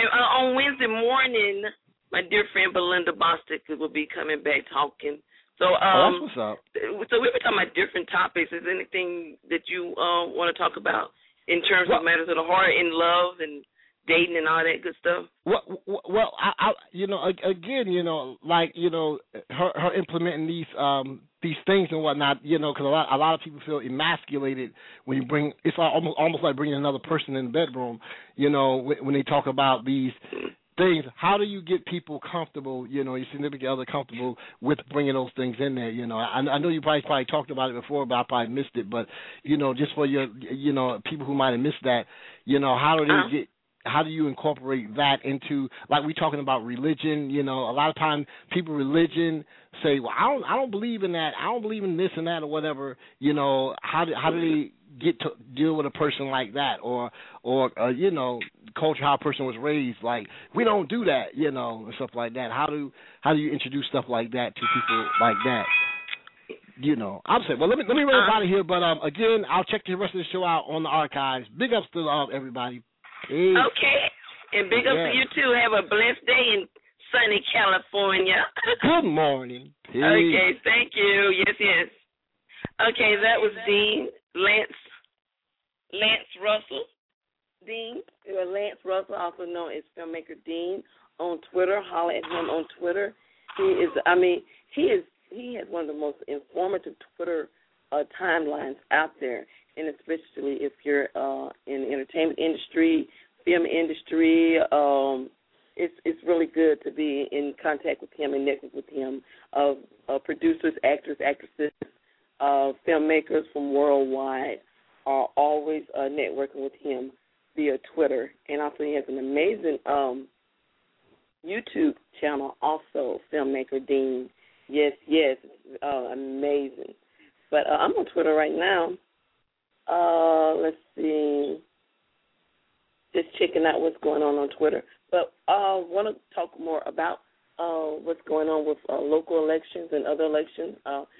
On Wednesday morning, my dear friend Belinda Bostic will be coming back talking. So, that's what's up. So we were talking about different topics. Is there anything that you want to talk about in terms of matters of the heart, in love and dating and all that good stuff? Well, I you know, again, you know, like, you know, her implementing these things and whatnot, you know, because a lot of people feel emasculated when you bring. It's like almost like bringing another person in the bedroom, you know, when they talk about these things. How do you get people comfortable, you know, your significant other comfortable with bringing those things in there, you know? I know you probably talked about it before, but I probably missed it. But, you know, just for your, you know, people who might have missed that, you know, how do you incorporate that into, like we're talking about religion, you know, a lot of times people religion say, well, I don't believe in that. I don't believe in this and that or whatever, you know. How do they get to deal with a person like that, or you know, culture, how a person was raised, like we don't do that, you know, and stuff like that. How do you introduce stuff like that to people like that? You know, I'm saying, well, let me run out of here, but again, I'll check the rest of the show out on the archives. Big ups to everybody. Peace. Okay, and big ups to you too. Have a blessed day in sunny California. Good morning. Peace. Okay, thank you. Yes. Okay, that was Dean Lance Russell. Dean, Lance Russell, also known as filmmaker Dean, on Twitter. Holler at him on Twitter. He has one of the most informative Twitter timelines out there, and especially if you're in the entertainment industry, film industry. It's really good to be in contact with him and network with him. Producers, actors, actresses, filmmakers from worldwide are always networking with him via Twitter. And also he has an amazing YouTube channel, also, Filmmaker Dean. Yes, amazing. But I'm on Twitter right now. Let's see. Just checking out what's going on Twitter. But I want to talk more about what's going on with local elections and other elections.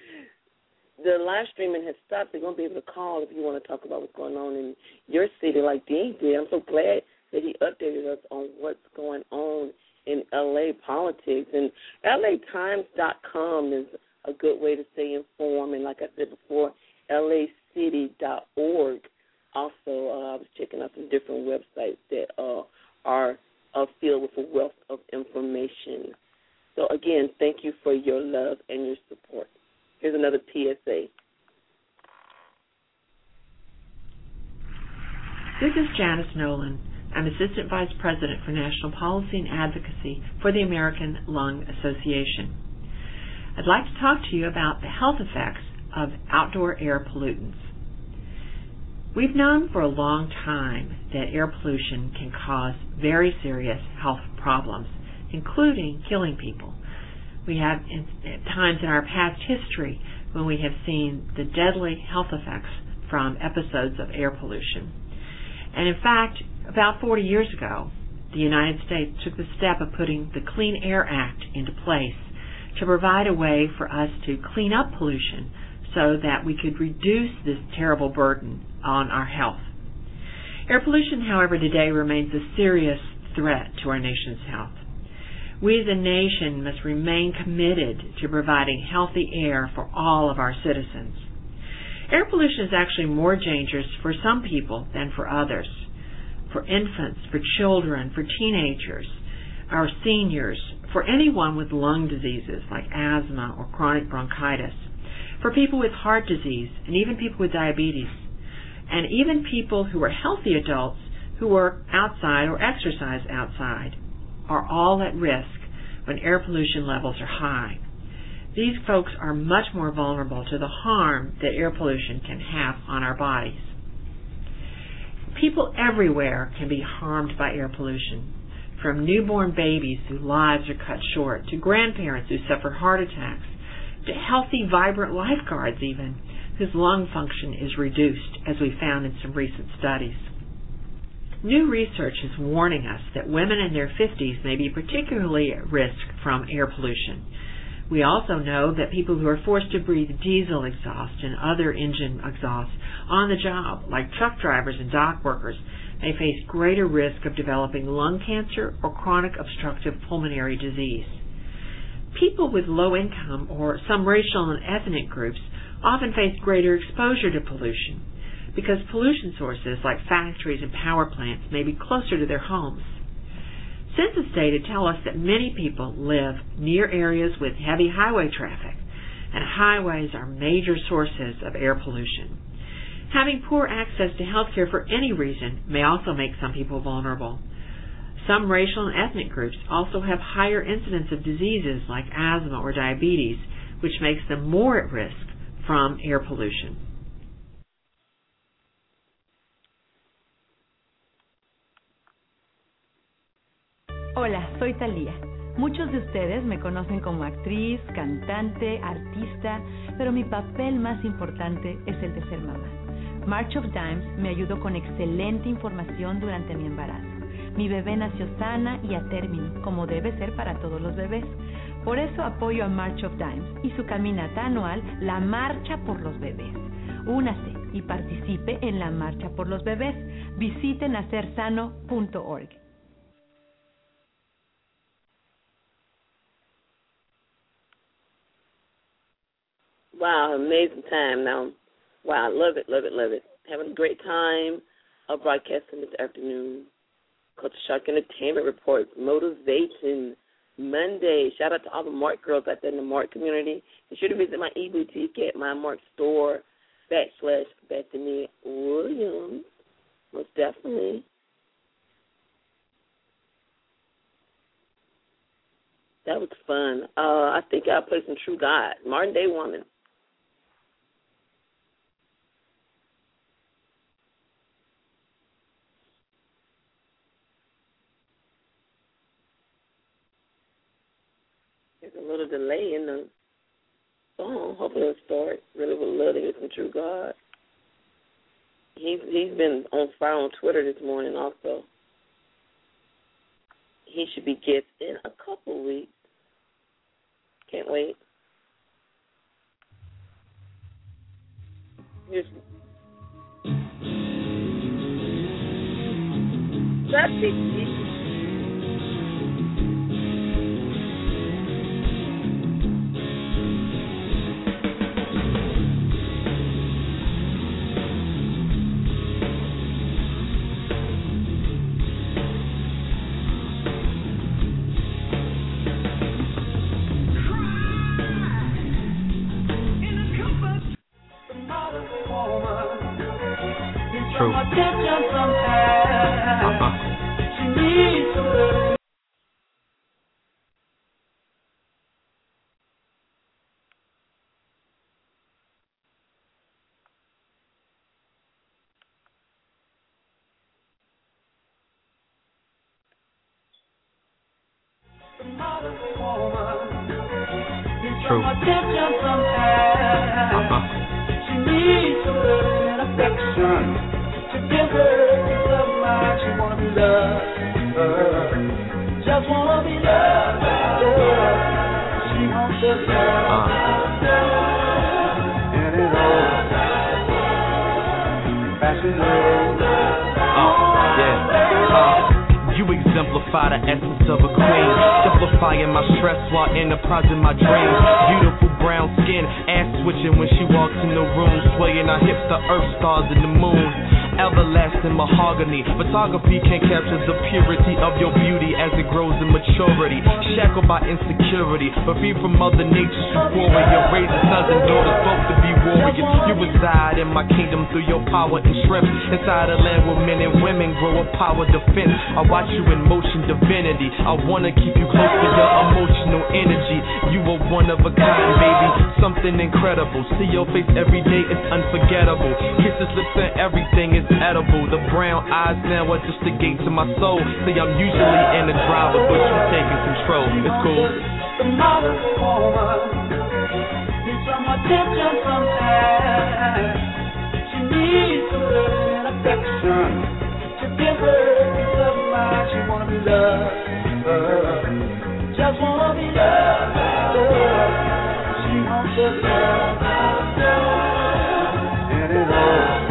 The live streaming has stopped. They're going to be able to call if you want to talk about what's going on in your city like Dean did. I'm so glad that he updated us on what's going on in L.A. politics. And LATimes.com is a good way to stay informed. And like I said before, LACity.org. Also, I was checking out some different websites that are filled with a wealth of information. So, again, thank you for your love and your support. Here's another PSA. This is Janice Nolan. I'm Assistant Vice President for National Policy and Advocacy for the American Lung Association. I'd like to talk to you about the health effects of outdoor air pollutants. We've known for a long time that air pollution can cause very serious health problems, including killing people. We have times in our past history when we have seen the deadly health effects from episodes of air pollution. And in fact, about 40 years ago, the United States took the step of putting the Clean Air Act into place to provide a way for us to clean up pollution so that we could reduce this terrible burden on our health. Air pollution, however, today remains a serious threat to our nation's health. We as a nation must remain committed to providing healthy air for all of our citizens. Air pollution is actually more dangerous for some people than for others. For infants, for children, for teenagers, our seniors, for anyone with lung diseases like asthma or chronic bronchitis, for people with heart disease, and even people with diabetes, and even people who are healthy adults who work outside or exercise outside, are all at risk when air pollution levels are high. These folks are much more vulnerable to the harm that air pollution can have on our bodies. People everywhere can be harmed by air pollution, from newborn babies whose lives are cut short, to grandparents who suffer heart attacks, to healthy, vibrant lifeguards even, whose lung function is reduced, as we found in some recent studies. New research is warning us that women in their 50s may be particularly at risk from air pollution. We also know that people who are forced to breathe diesel exhaust and other engine exhaust on the job, like truck drivers and dock workers, may face greater risk of developing lung cancer or chronic obstructive pulmonary disease. People with low income or some racial and ethnic groups often face greater exposure to pollution because pollution sources like factories and power plants may be closer to their homes. Census data tell us that many people live near areas with heavy highway traffic, and highways are major sources of air pollution. Having poor access to health care for any reason may also make some people vulnerable. Some racial and ethnic groups also have higher incidence of diseases like asthma or diabetes, which makes them more at risk from air pollution. Hola, soy Thalía. Muchos de ustedes me conocen como actriz, cantante, artista, pero mi papel más importante es el de ser mamá. March of Dimes me ayudó con excelente información durante mi embarazo. Mi bebé nació sana y a término, como debe ser para todos los bebés. Por eso apoyo a March of Dimes y su caminata anual, la Marcha por los Bebés. Únase y participe en la Marcha por los Bebés. Visite nacersano.org. Wow, amazing time now. Wow, love it, love it, love it. Having a great time broadcasting this afternoon. Culture Shock Entertainment Report, Motivation Monday. Shout out to all the Mark girls out there in the Mark community. Be sure to visit my e-boutique at my Mark store /Bethany Williams. Most definitely. That was fun. I think I'll play some True God, Modern Day Woman. There's a little delay in the song. Hopefully it'll start. Really would love to hear some True God. He's been on fire on Twitter this morning also. He should be guest in a couple weeks. Can't wait. Here's that's it. True. True. She needs a little affection. To give her this love of mine, she wanna be loved. Just wanna be loved. She wants the love. And it all fascinating. Yeah. You exemplify the essence of a queen. Simplify pacifying my stress while enterprising my dreams. Beautiful brown skin, ass switching when she walks in the room, swaying her hips to earth, stars, and the moon. Everlasting mahogany, photography can't capture the purity of your beauty as it grows in maturity. Shackled by insecurity, but free from Mother Nature's warrior. Raising sons and daughters both to be warriors. You reside in my kingdom through your power and strength. Inside a land where men and women grow a power defense. I watch you in motion, divinity. I wanna keep you close to your emotional energy. You are one of a kind, baby, something incredible. See your face every day, it's unforgettable. Kisses, lips, and everything is edible. The brown eyes now are just the gate to my soul. See, I'm usually in the driver, but you taking control. It's cool. The modern woman needs some attention sometimes. She needs a little affection to give her peace of mind. She wanna be loved, just wanna be loved. She wants to love, and it all.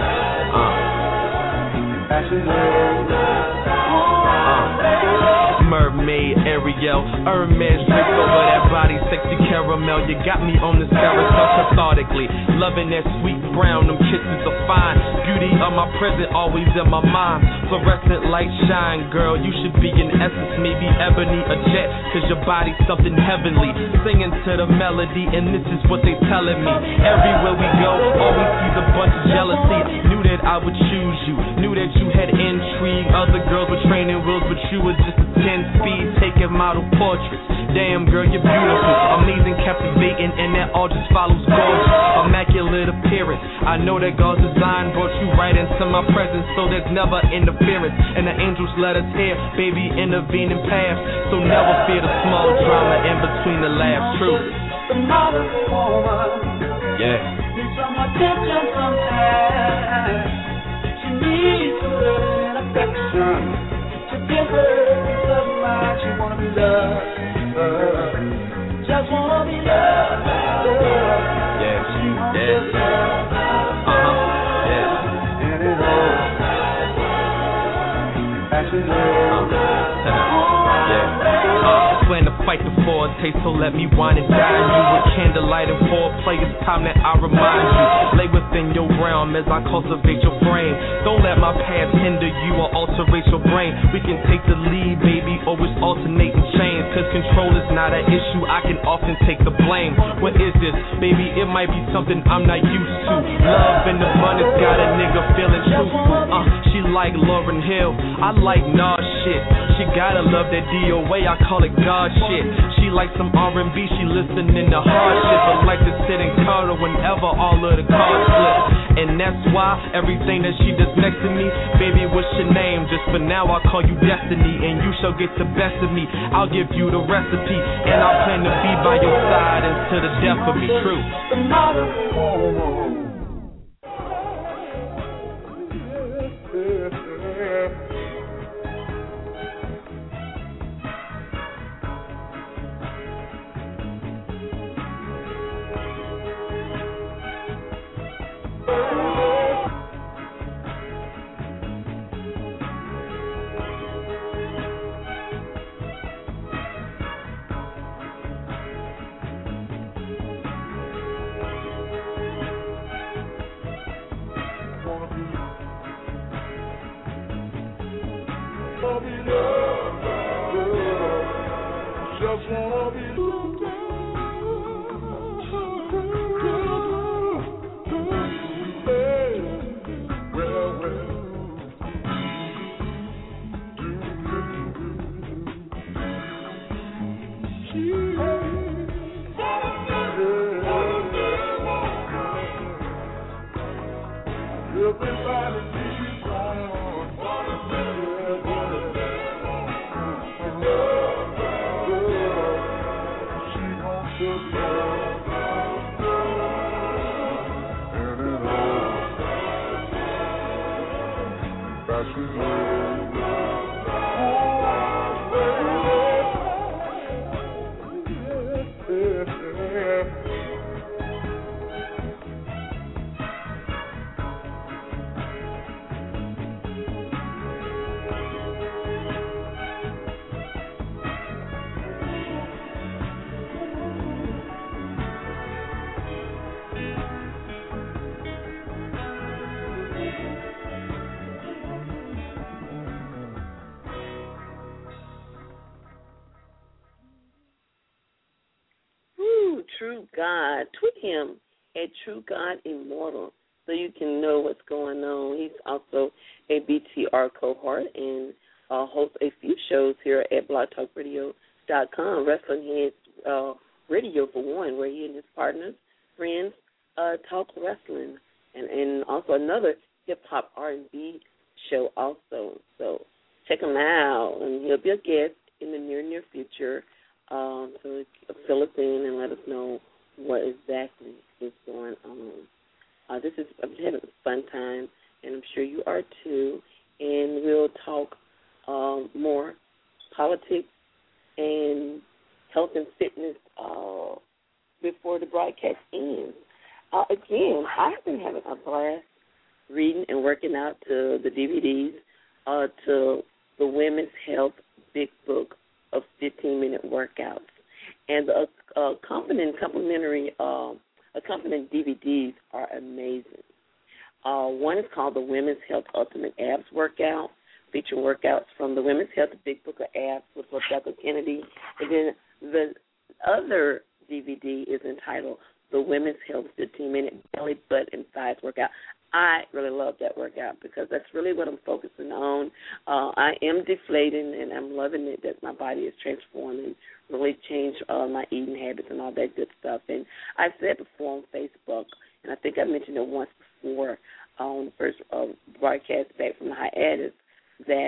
Mermaid, Ariel, Hermes, drip over that body, sexy caramel. You got me on this carousel cathartically, loving that sweet brown, them kisses are fine. Beauty of my present, always in my mind. Fluorescent light shine, girl, you should be in essence, maybe ebony, a jet, cause your body's something heavenly. Singing to the melody, and this is what they telling me. Everywhere we go, always see the bunch of jealousy. Knew that I would choose you, knew that you had intrigue. Other girls were training wheels, but you was just a 10-speed, taking model portraits. Damn, girl, you're beautiful, amazing, captivating, and that all just follows gorgeous. Immaculate appearance. I know that God's design brought you right into my presence, so there's never interference. And the angels let us hear, baby, intervening paths. So never fear the small drama in between the laughs. True. The modern woman, yeah, needs some attention sometimes. She needs a little affection to give her peace of mind. She wanna be loved, just wanna be loved. Yeah, she wants yeah. to love, Yeah. and it all. Plan to fight the forte, so let me wine and dine you with candlelight and foreplay. It's time that I remind you, lay within your realm as I cultivate your frame. Don't let my past hinder you or alterate your brain. We can take the lead, baby, or it's alternating chains. Cause control is not an issue, I can often take the blame. What is this? Baby, it might be something I'm not used to. Love and abundance got a nigga feeling truthful. She like Lauryn Hill, I like Nas shit. She gotta love that DOA, I call it God shit. She like some R&B, she listening to hard shit, but like to sit and cuddle whenever all of the cards flip. And that's why everything that she does next to me, baby, what's your name? Just for now I call you Destiny, and you shall get the best of me. I'll give you the recipe, and I plan to be by your side until the death of me. True. The modern woman. True God. Tweet him at True God Immortal so you can know what's going on. He's also a BTR cohort and hosts a few shows here at blogtalkradio.com, Wrestling Heads Radio for one, where he and his partners, friends, talk wrestling, and also another hip-hop R&B show also. So check him out, and he'll be a guest in the near future. So fill us in and let us know what exactly is going on. I'm having a fun time, and I'm sure you are too. And we'll talk more politics and health and fitness before the broadcast ends. Again, I've been having a blast reading and working out to the DVDs, to the Women's Health Big Book of 15-minute workouts. And the accompanying DVDs are amazing. One is called the Women's Health Ultimate Abs Workout, featuring workouts from the Women's Health Big Book of Abs with Rebecca Kennedy. And then the other DVD is entitled the Women's Health 15-minute Belly, Butt, and Thighs Workout. I really love that workout because that's really what I'm focusing on. I am deflating, and I'm loving it that my body is transformed and really changed my eating habits and all that good stuff. And I said before on Facebook, and I think I mentioned it once before on the first broadcast back from the hiatus, that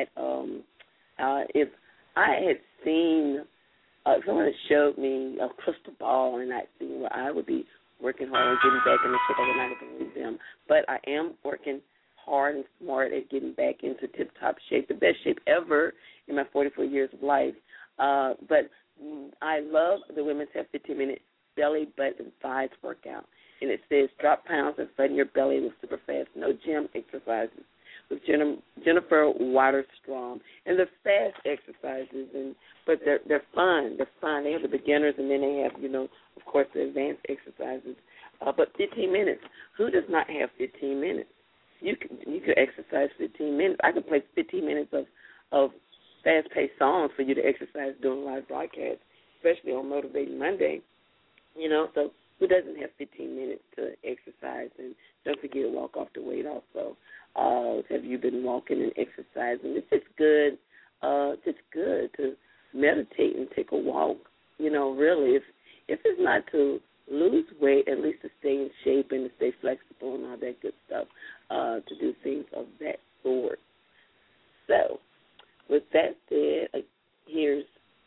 if I had seen, if someone had showed me a crystal ball and I'd seen where I would be working hard and getting back in the shape, I would not have believed them. But I am working hard and smart at getting back into tip-top shape, the best shape ever in my 44 years of life. But I love the Women's Health 15-minute belly, butt, and thighs workout. And it says drop pounds and flatten your belly with super fast, no gym exercises with Jennifer Waterstrom. And they're fast exercises, but they're fun. They're fun. They have the beginners, and then they have, of course, the advanced exercises. But 15 minutes. Who does not have 15 minutes? You could exercise 15 minutes. I could play 15 minutes of fast-paced songs for you to exercise during live broadcasts, especially on Motivating Monday. So who doesn't have 15 minutes to exercise? And don't forget to walk off the weight also. Have you been walking and exercising? It's just good. It's good to meditate and take a walk. Really, if it's not to lose weight, at least to stay in shape and to stay flexible and all that good stuff, to do things of that sort. So, with that said, here's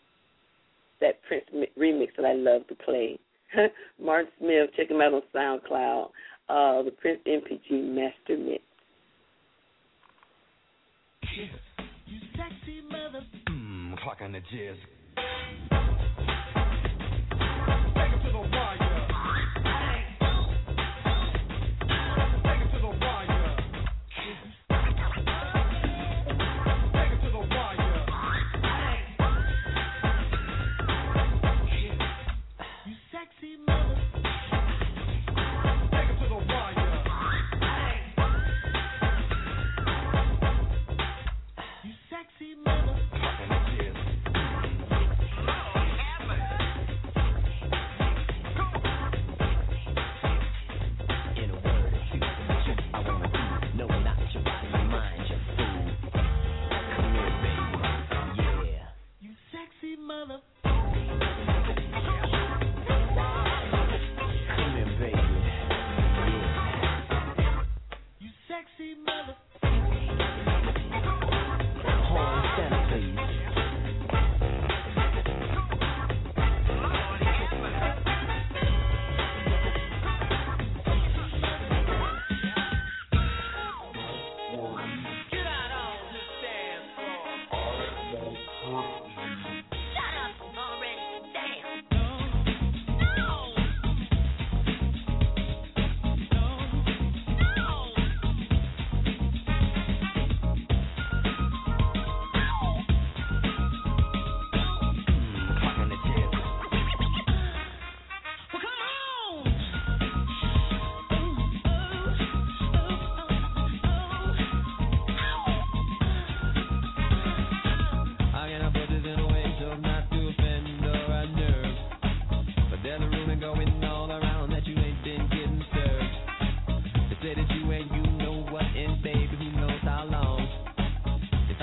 that Prince remix that I love to play. Martin Smith, check him out on SoundCloud, the Prince MPG Master Mix. You sexy mother. Clock on the jizz. Take it to the wire. Take it to the wire. Take it to the wire. You sexy mother. Take it to the wire. You sexy mother. Clock on the jizz.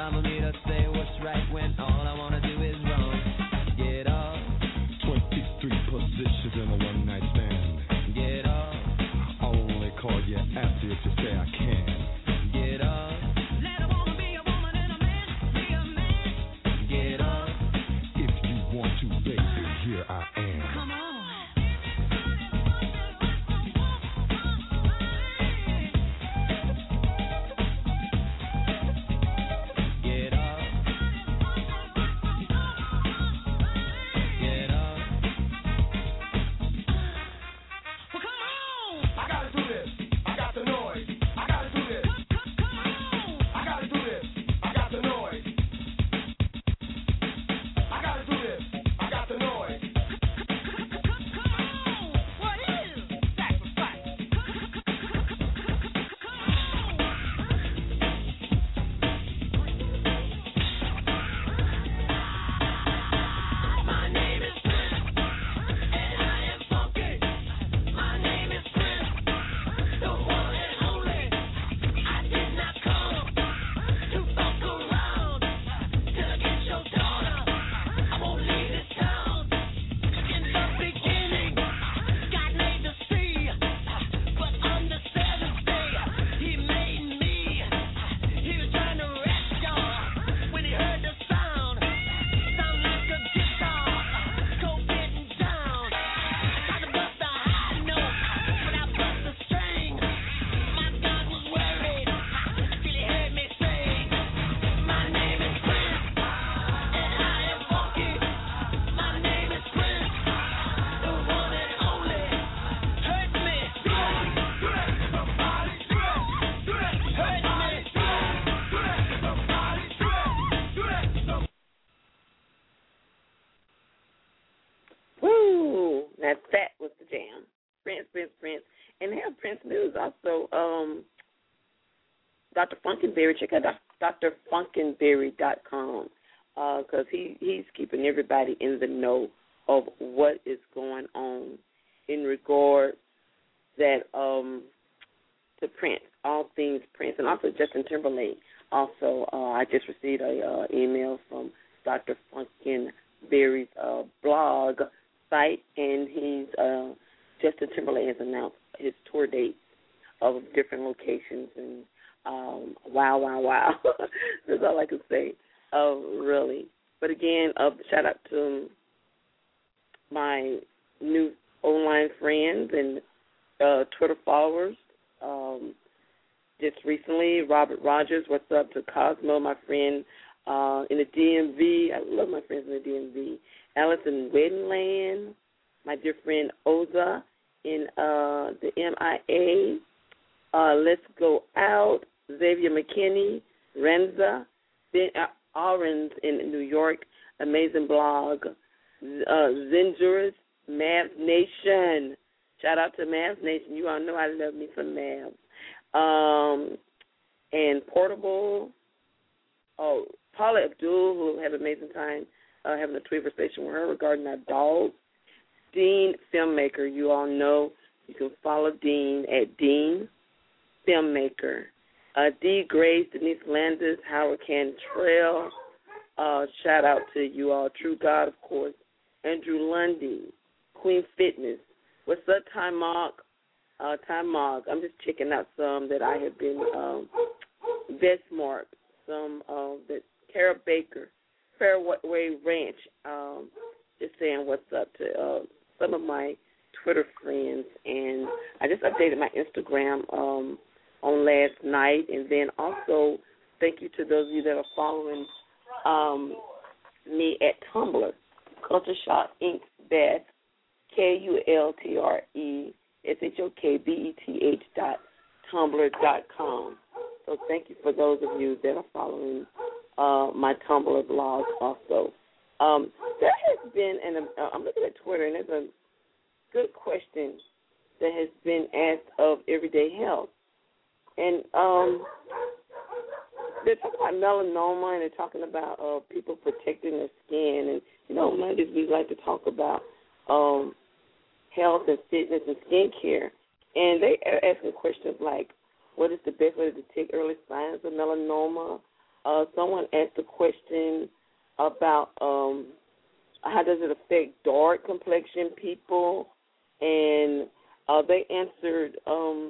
time for me to say what's right when all I wanna do is wrong. Get off. 23 positions in a one-night stand. Get off. I'll only call you after if you say I can. Get off. Let a woman be a woman and a man be a man. Get off. If you want to, baby, here I am. Come on. Get off. Get off. Well, come on. I gotta do this. I got the noise. I gotta do this. Come on. I gotta do this. I got the noise. I gotta do this. I got the noise. Come on. What is sacrifice? My name is Prince, and I am funky. My name is Prince, the one and only. I did not come to fuck around till I get your daughter. I won't leave this town. In the beginning, God made the sea, but on the seventh day, He made me. He was trying to rest y'all when He heard the sound like a guitar. Go getting down. Tried to bust a high note, but I bust a string. My God was worried till He heard me sing. My name is Prince, and I am funky. My name is Prince, the one and only. Hurt me. Woo! Now that was the jam. Prince. And they have Prince News also. Dr. Funkenberry, check out drfunkenberry.com because he's keeping everybody in the know of what is going on in regard that to Prince, all things Prince, and also Justin Timberlake. Also, I just received a email from Dr. Funkenberry's blog site, and Justin Timberlake has announced his tour dates of different locations, and wow. That's all I can say, really. But again, shout out to my new online friends and Twitter followers. Just recently, Robert Rogers, what's up to Cosmo, my friend in the DMV. I love my friends in the DMV. Alice in Weddingland, my dear friend Oza in the MIA. Let's Go Out, Xavier McKinney, Renza, Ben Ahrens in New York, Amazing Blog, Zinjurus, Mavs Nation. Shout out to Mavs Nation. You all know I love me some Mavs. And Portable. Paula Abdul, who had an amazing time having a tweet conversation with her regarding our dogs. Dean Filmmaker, you all know. You can follow Dean at Dean Filmmaker. D. Grace, Denise Landis, Howard Cantrell. Shout out to you all. True God, of course. Andrew Lundy, Queen Fitness. What's up, Time Mog? I'm just checking out some that I have been Vestmark, some that Tara Baker, Fairway Ranch. Just saying what's up to some of my Twitter friends, and I just updated my Instagram on last night, and then also thank you to those of you that are following me at Tumblr, Culture Shock Inc. Beth, KULTRESHOKBETH.tumblr.com. So thank you for those of you that are following my Tumblr blog also. There has been, I'm looking at Twitter, and there's a good question that has been asked of Everyday Health. And they're talking about melanoma, and they're talking about people protecting their skin. And, Mondays we like to talk about health and fitness and skincare. And they are asking questions like, what is the best way to detect early signs of melanoma? someone asked a question about how does it affect dark complexion people, and they answered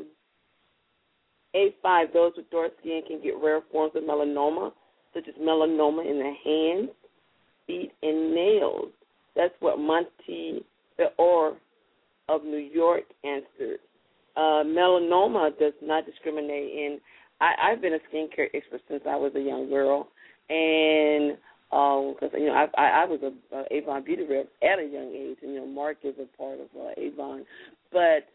A5, those with dark skin can get rare forms of melanoma, such as melanoma in the hands, feet, and nails. That's what Monty Orr of New York answered. Melanoma does not discriminate, and I've been a skincare expert since I was a young girl, and because I was a Avon beauty rep at a young age, and Mark is a part of Avon, but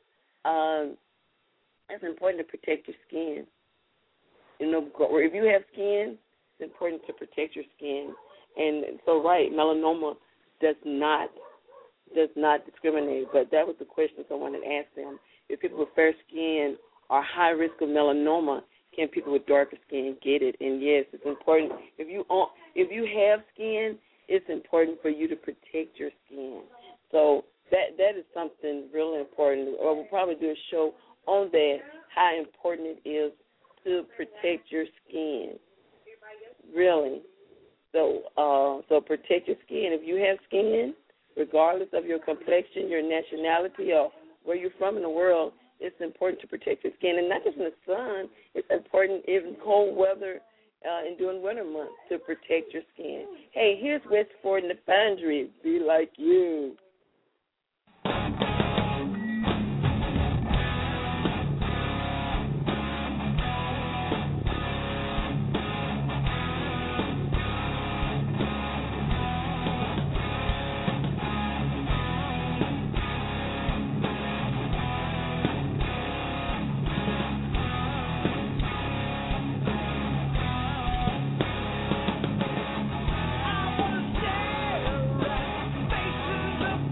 it's important to protect your skin. If you have skin, it's important to protect your skin, and so melanoma does not discriminate. But that was the question someone had asked them: if people with fair skin are high risk of melanoma, can people with darker skin get it? And yes, it's important. If you have skin, it's important for you to protect your skin. So that is something really important. Or we'll probably do a show on that, how important it is to protect your skin. Really. So protect your skin. If you have skin, regardless of your complexion, your nationality, or where you're from in the world, it's important to protect your skin. And not just in the sun, it's important in cold weather and during winter months to protect your skin. Hey, here's West Ford and the Foundry, Be Like You. I wanna stare at faces of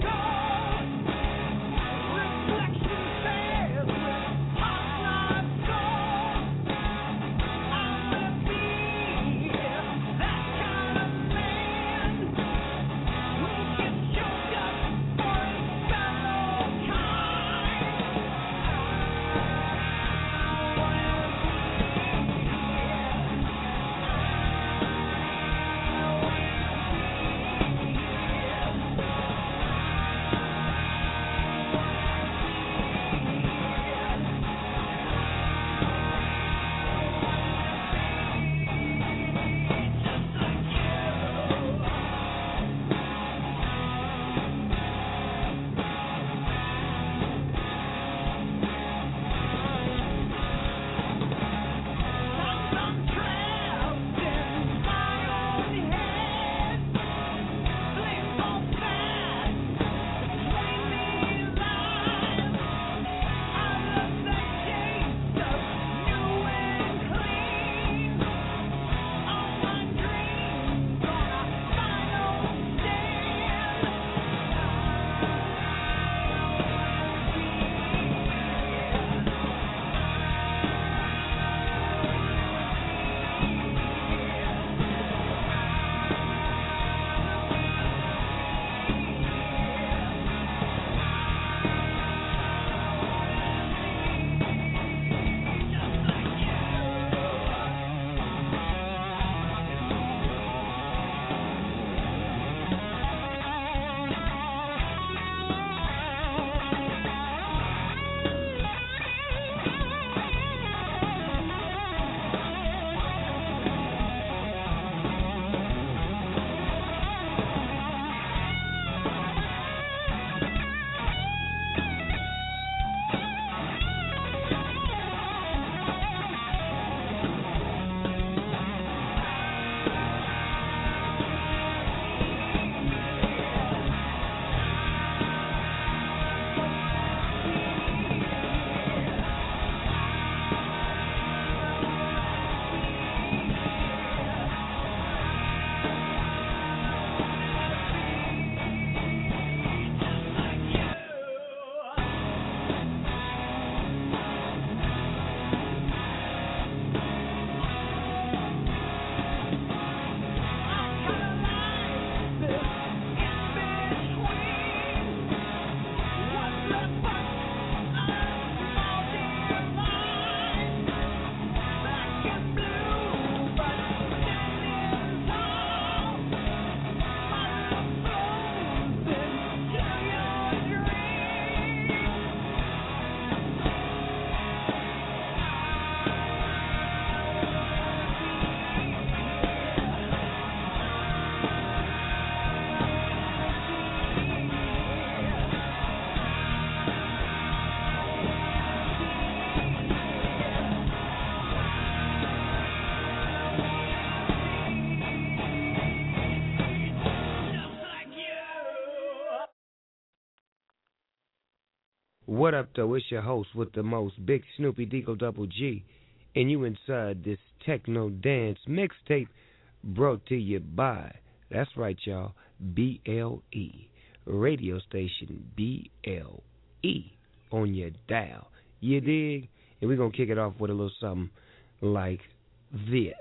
What up, though? It's your host with the most, Big Snoopy Deagle Double G, and you inside this techno dance mixtape brought to you by, that's right, y'all, BLE, radio station BLE on your dial. You dig? And we're going to kick it off with a little something like this.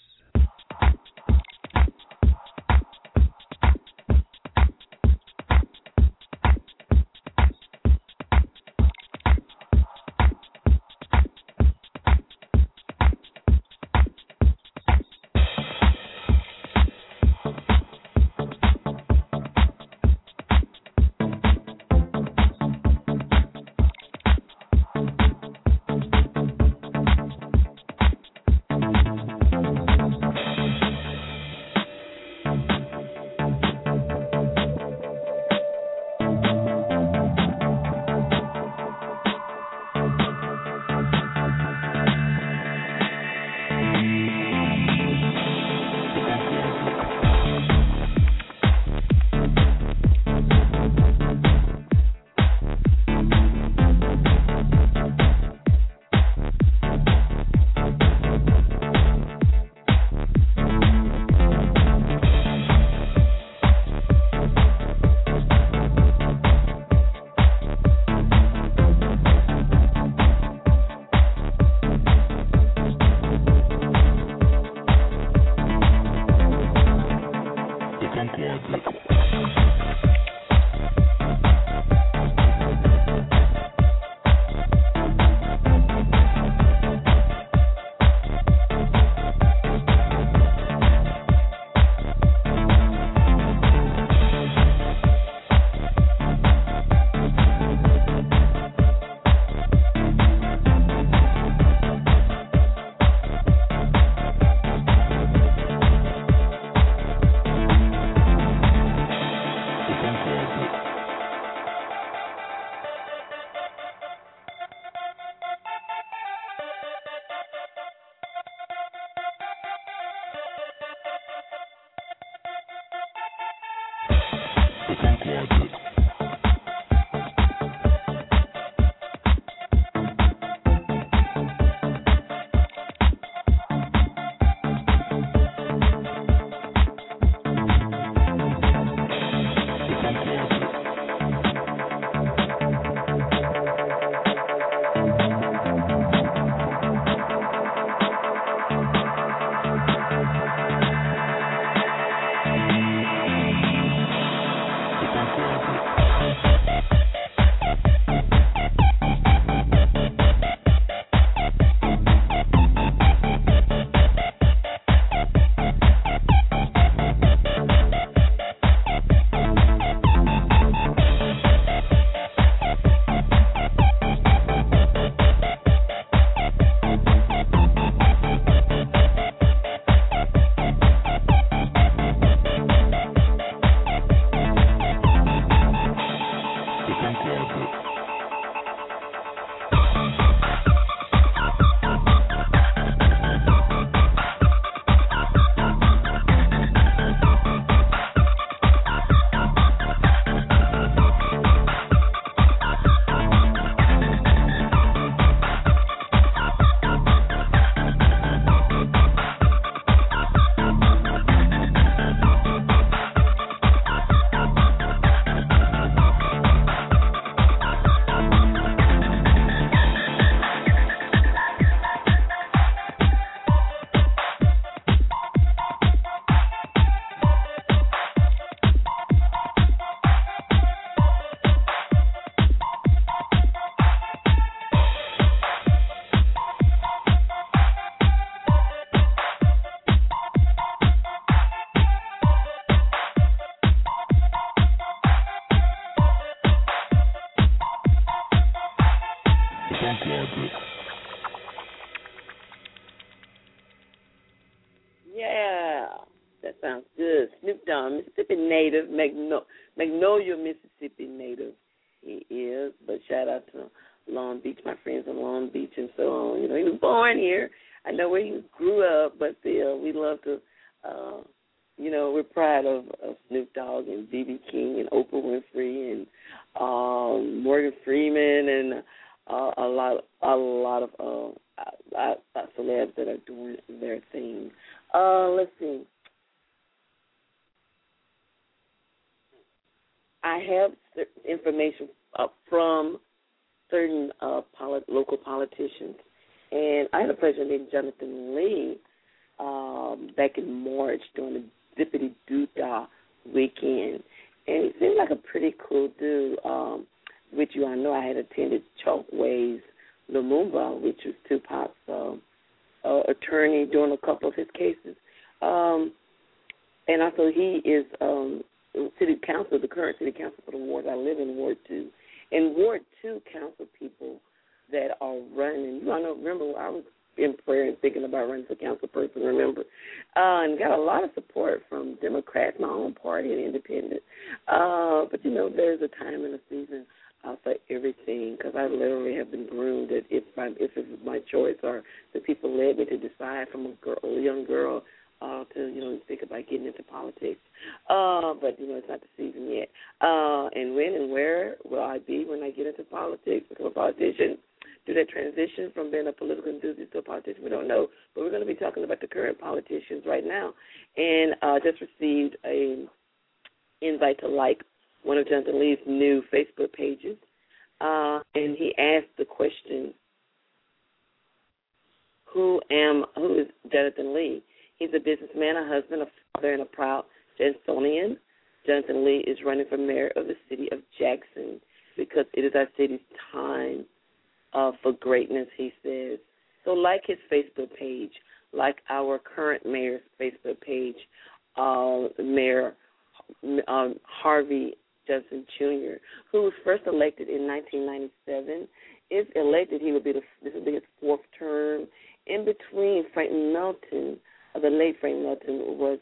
Sounds good. Snoop Dogg, Mississippi native, Magnolia, Mississippi native he is. But shout out to Long Beach, my friends in Long Beach and so on. You know, he was born here. I know where he grew up, but still, we love to, you know, we're proud of Snoop Dogg and B.B. King and Oprah Winfrey and Morgan Freeman, and a lot of celebs that are doing their thing. Let's see. I have information from certain local politicians, and I had a pleasure named Jonathan Lee back in March during the Dippity Doo-Dah weekend, and he seemed like a pretty cool dude. Which I know I had attended Chokwe's Lumumba, which was Tupac's attorney during a couple of his cases, and also he is city council, the current city council for the ward. I live in Ward 2. And Ward 2 council people that are running, I know, remember, I was in prayer and thinking about running for council person, remember, and got a lot of support from Democrats, my own party, and independent. But, there's a time and a season for everything, because I literally have been groomed that if it was my choice or the people led me to decide from a young girl to, think about getting into politics. But, it's not the season yet. And when and where will I be when I get into politics, become a politician, do that transition from being a political enthusiast to a politician? We don't know. But we're going to be talking about the current politicians right now. And just received an invite to like one of Jonathan Lee's new Facebook pages. And he asked the question, who is Jonathan Lee? He's a businessman, a husband, a father, and a proud Jacksonian. Jonathan Lee is running for mayor of the city of Jackson because it is our city's time for greatness, he says. So like his Facebook page, like our current mayor's Facebook page, Mayor Harvey Johnson Jr., who was first elected in 1997, is elected. This will be his fourth term. In between, Frank Melton, the late Frank Melton,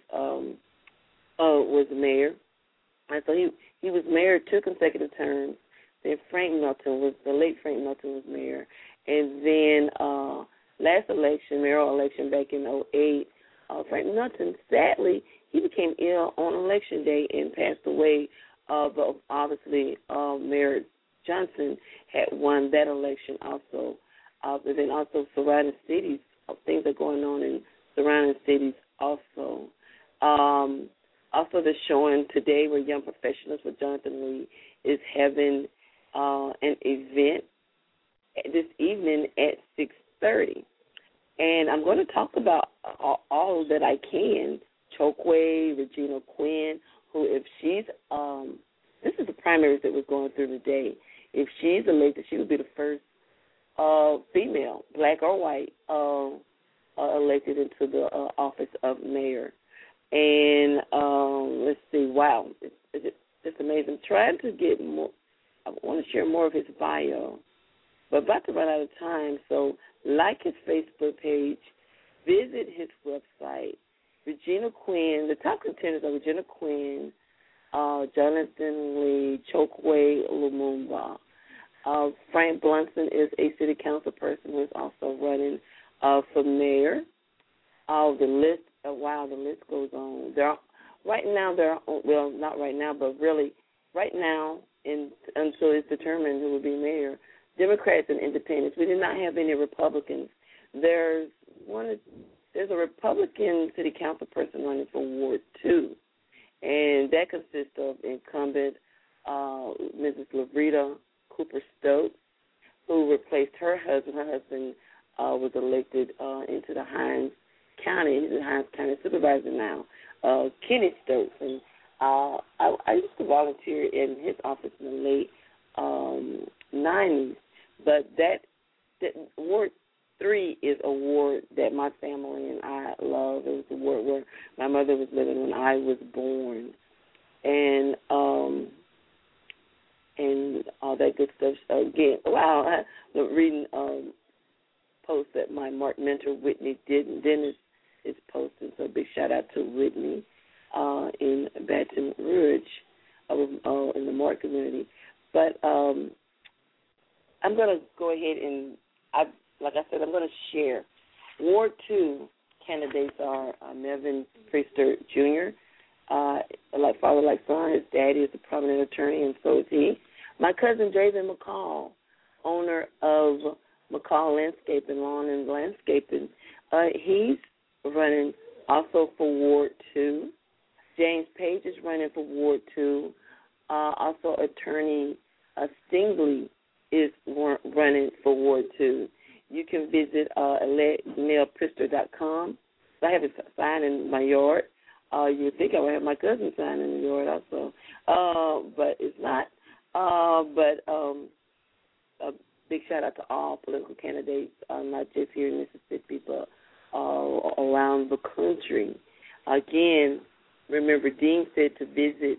was mayor, and so he was mayor 2 consecutive terms. Then the late Frank Melton was mayor, and then last election, mayoral election back in 2008, Frank Melton, sadly, he became ill on election day and passed away. But obviously, Mayor Johnson had won that election also. But then also surrounding cities, things are going on in surrounding cities also. Also, the showing today where Young Professionals with Jonathan Lee is having an event this evening at 6:30. And I'm going to talk about all that I can. Chokwe, Regina Quinn, who if she's, this is the primaries that was going through today. If she's elected, she would be the first female, black or white, elected into the office of mayor. And let's see, wow, it's amazing. I'm trying to get more, I want to share more of his bio, but about to run out of time. So like his Facebook page, visit his website. Regina Quinn, the top contenders are Regina Quinn, Jonathan Lee, Chokwe Lumumba. Frank Blunson is a city council person who is also running for mayor. The list goes on. Not right now, but really right now, until it's determined who will be mayor, Democrats and independents. We did not have any Republicans. There's a Republican city council person running for Ward 2, and that consists of incumbent Mrs. Lavrita Cooper Stokes, who replaced her husband. Her husband was elected into the Hinds County. He's the Hinds County supervisor now, Kenny Stokes. And I used to volunteer in his office in the late 90s, but that Ward 3 is a ward that my family and I love. It was a ward where my mother was living when I was born, and all that good stuff. Again, wow, I'm reading posts that my mentor Whitney Dennis is posting. So big shout out to Whitney in Baton Rouge, in the Mark community. But I'm going to go ahead and like I said, I'm going to share. Ward 2 candidates are Melvin Priester Jr., like father, like son. His daddy is a prominent attorney, and so is he. My cousin Draven McCall, owner of McCall Landscaping, Lawn and Landscaping, he's running also for Ward 2. James Page is running for Ward 2. Also, Attorney Stingley is running for Ward 2. You can visit electneilprister.com. I have a sign in my yard. You would think I would have my cousin sign in the yard also, but it's not. A big shout out to all political candidates, not just here in Mississippi, but around the country. Again, remember, Dean said to visit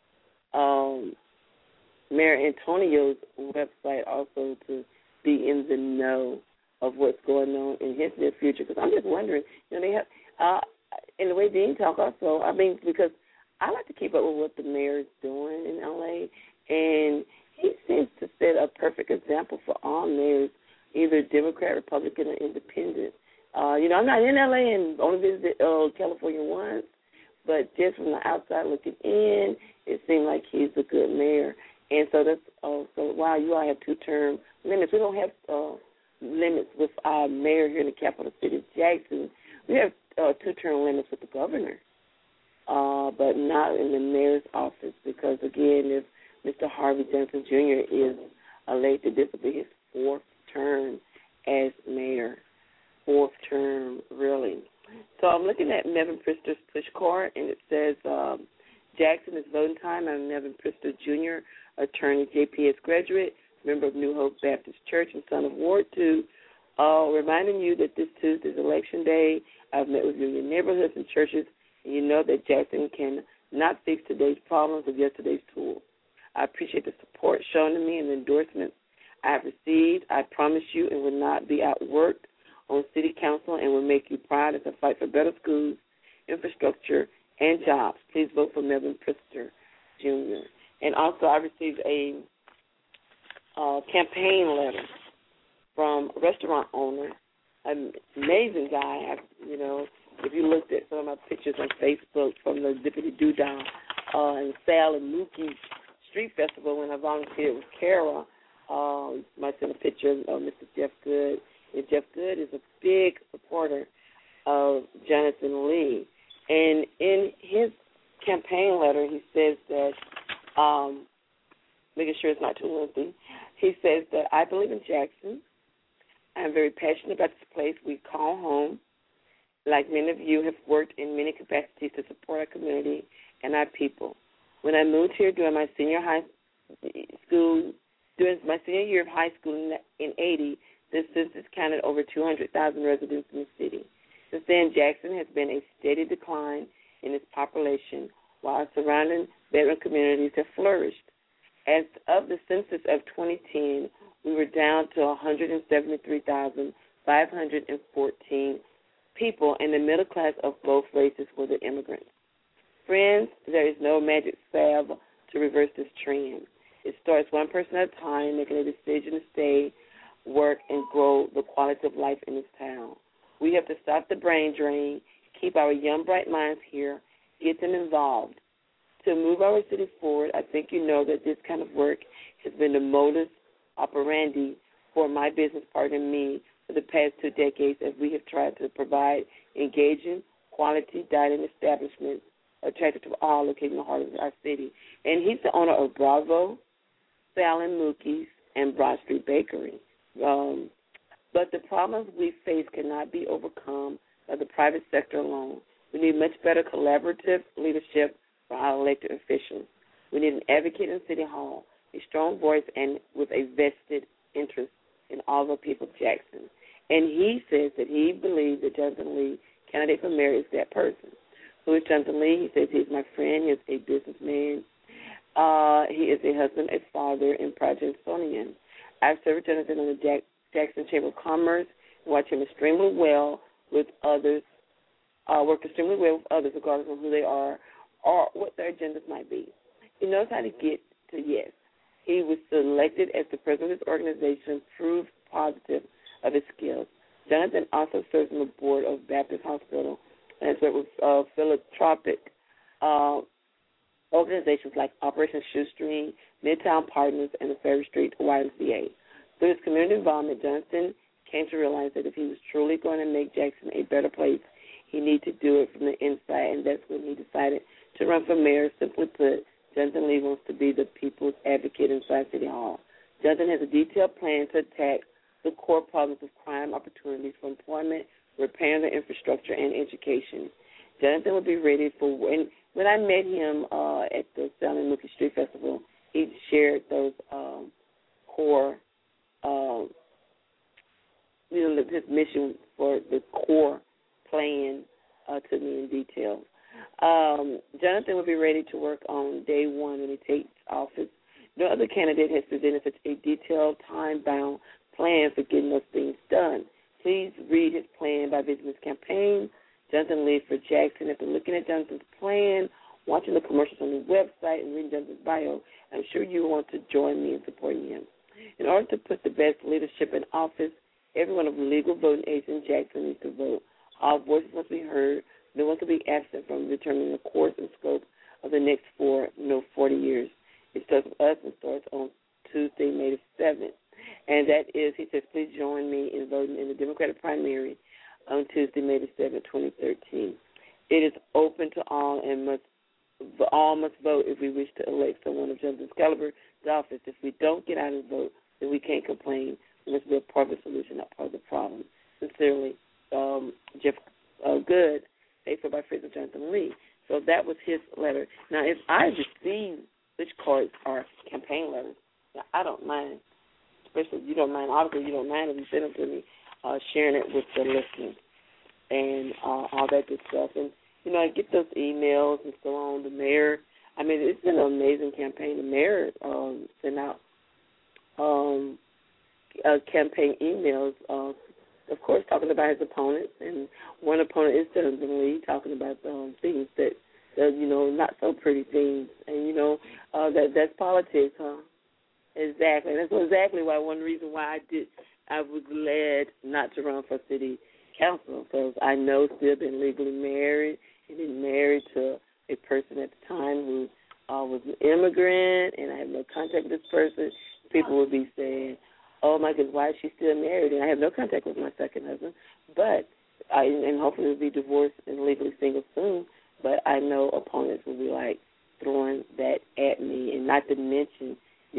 Mayor Antonio's website also to be in the know of what's going on in his near future. Because I'm just wondering, they have, in the way Dean talk also, because I like to keep up with what the mayor is doing in L.A., and he seems to set a perfect example for all mayors, either Democrat, Republican, or Independent. I'm not in L.A. and only visited California once, but just from the outside looking in, it seemed like he's a good mayor. And so that's so while you all have two-term limits, we don't have limits with our mayor here in the capital city of Jackson. We have two-term limits with the governor, but not in the mayor's office because, again, if Mr. Harvey Johnson Jr. is elected, this will be his fourth term as mayor. Fourth term, really. So I'm looking at Nevin Prister's push card, and it says Jackson is voting time. I'm Nevin Prister Jr., attorney, JPS graduate, member of New Hope Baptist Church and son of Ward 2, reminding you that this Tuesday is Election Day. I've met with you in your neighborhoods and churches, and you know that Jackson can not fix today's problems with yesterday's tools. I appreciate the support shown to me and the endorsements I have received. I promise you it will not be outworked on city council and will make you proud as I fight for better schools, infrastructure, and jobs. Please vote for Melvin Prister, Jr. And also I received a campaign letter from a restaurant owner, an amazing guy. If you looked at some of my pictures on Facebook from the Zippity Doodah and Sal and Mookie Street Festival when I volunteered with Kara, you might send a picture of Mr. Jeff Good. And Jeff Good is a big supporter of Jonathan Lee. And in his campaign letter, he says that, making sure it's not too lengthy, he says that I believe in Jackson. I'm very passionate about this place we call home. Like many of you, have worked in many capacities to support our community and our people. When I moved here during my senior year of high school in 80, the census counted over 200,000 residents in the city. Since then, Jackson has been a steady decline in its population, while surrounding veteran communities have flourished. As of the census of 2010, we were down to 173,514 people, and the middle class of both races were the immigrants. Friends, there is no magic salve to reverse this trend. It starts one person at a time, making a decision to stay, work, and grow the quality of life in this town. We have to stop the brain drain, keep our young, bright minds here, get them involved. To move our city forward, I think you know that this kind of work has been the modus operandi for my business partner and me for the past 2 decades as we have tried to provide engaging, quality dining establishments attractive to all located in the heart of our city. And he's the owner of Bravo, Sal and Mookie's, and Broad Street Bakery. But the problems we face cannot be overcome by the private sector alone. We need much better collaborative leadership for our elected officials. We need an advocate in City Hall, a strong voice, and with a vested interest in all the people of Jackson. And he says that he believes that Jonathan Lee, candidate for mayor, is that person. Who is Jonathan Lee? He says he's my friend. He is a businessman. He is a husband, a father, and Projectonian. I've served Jonathan on the Jackson Chamber of Commerce and watched him extremely well with others, work extremely well with others regardless of who they are or what their agendas might be. He knows how to get to yes. He was selected as the president of his organization, proved positive of his skills. Jonathan also serves on the board of Baptist Hospital and has worked with philanthropic organizations like Operation Shoestring, Midtown Partners, and the Ferry Street YMCA. Through his community involvement, Jonathan came to realize that if he was truly going to make Jackson a better place, he needed to do it from the inside, and that's when he decided to run for mayor. Simply put, Jonathan Lee wants to be the people's advocate inside City Hall. Jonathan has a detailed plan to attack the core problems of crime, opportunities for employment, repairing the infrastructure, and education. Jonathan will be ready for when I met him at the Sound and Mookie Street Festival, he shared those core, his mission for the core plan to me in detail. Jonathan will be ready to work on day one when he takes office. No other candidate has presented such a detailed, time-bound plan for getting those things done. Please read his plan by visiting his campaign, Jonathan Lee for Jackson. After looking at Jonathan's plan, watching the commercials on the website, and reading Jonathan's bio, I'm sure you want to join me in supporting him. In order to put the best leadership in office, everyone of legal voting age in Jackson needs to vote. All voices must be heard. No one can be absent from determining the course and scope of the next 40 years. It starts with us and starts on Tuesday, May the 7th. And that is, he says, please join me in voting in the Democratic primary on Tuesday, May the 7th, 2013. It is open to all and all must vote if we wish to elect someone of Jonathan's caliber to office. If we don't get out and vote, then we can't complain. We must be a part of the solution, not part of the problem. Sincerely, Jeff Good, paid for by friends of Jonathan Lee. So that was his letter. Now, if I receive which cards are campaign letters, now, I don't mind, especially if you don't mind, obviously you don't mind if you send them to me, sharing it with the listeners and all that good stuff. And, I get those emails and so on. The mayor, it's been an amazing campaign. The mayor sent out campaign emails, of course, talking about his opponents. And one opponent is Jonathan Lee, talking about things that, not so pretty things. And, that's politics, huh? Exactly. That's exactly one reason why I was glad not to run for city council, because I know still been legally married and been married to a person at the time who was an immigrant, and I have no contact with this person. People would be saying, oh, my goodness, why is she still married? And I have no contact with my second husband, and hopefully we'll be divorced and legally single soon, but I know opponents will be, throwing that at me, and not to mention,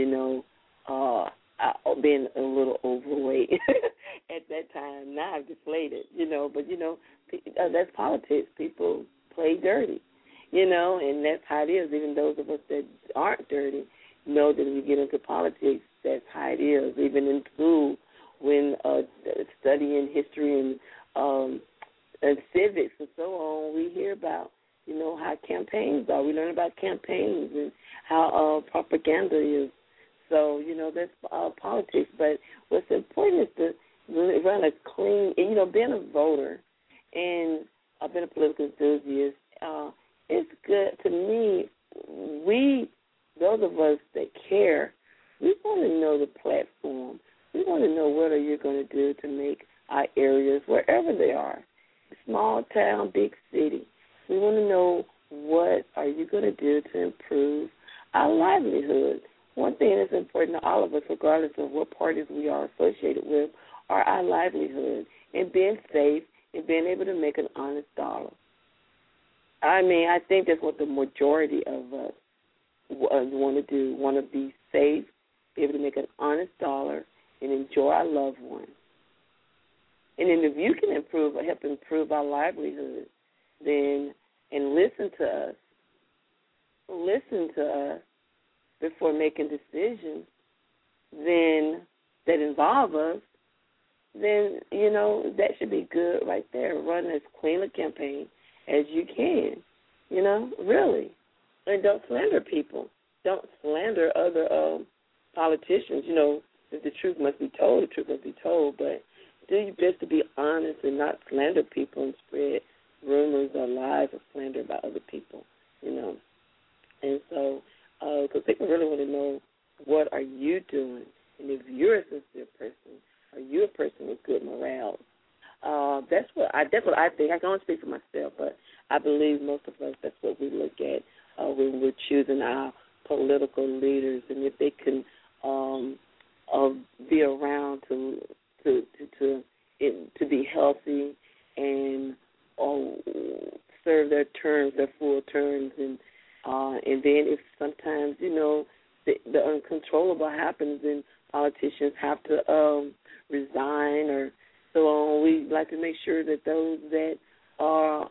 being a little overweight at that time. Now I've deflated, but, that's politics. People play dirty, and that's how it is. Even those of us that aren't dirty know that when you get into politics, that's how it is. Even in school, when studying history and civics and so on, we hear about, how campaigns are. We learn about campaigns and how propaganda is. So, that's politics. But what's important is to run a clean, being a voter, and I've been a political enthusiast, it's good to me. Those of us that care, we want to know the platform. We want to know what are you going to do to make our areas, wherever they are, small town, big city. We want to know what are you going to do to improve our livelihood. One thing that's important to all of us, regardless of what parties we are associated with, are our livelihood and being safe and being able to make an honest dollar. I think that's what the majority of us want to do, want to be safe, be able to make an honest dollar, and enjoy our loved ones. And then if you can help improve our livelihood, then, and listen to us before making decisions, then that involve us, then, that should be good right there. Run as clean a campaign as you can, really. And don't slander people. Don't slander other politicians. If the truth must be told, the truth must be told. But do your best to be honest and not slander people and spread rumors or lies or slander about other people, And so, because people really want to know, what are you doing? And if you're a sincere person, are you a person with good morale? That's what I think. I can only speak for myself, but I believe most of us, that's what we look at when we're choosing our political leaders, and if they can be around to be healthy and serve their terms, their full terms, and then if sometimes the uncontrollable happens and politicians have to resign or so on, we like to make sure that those that are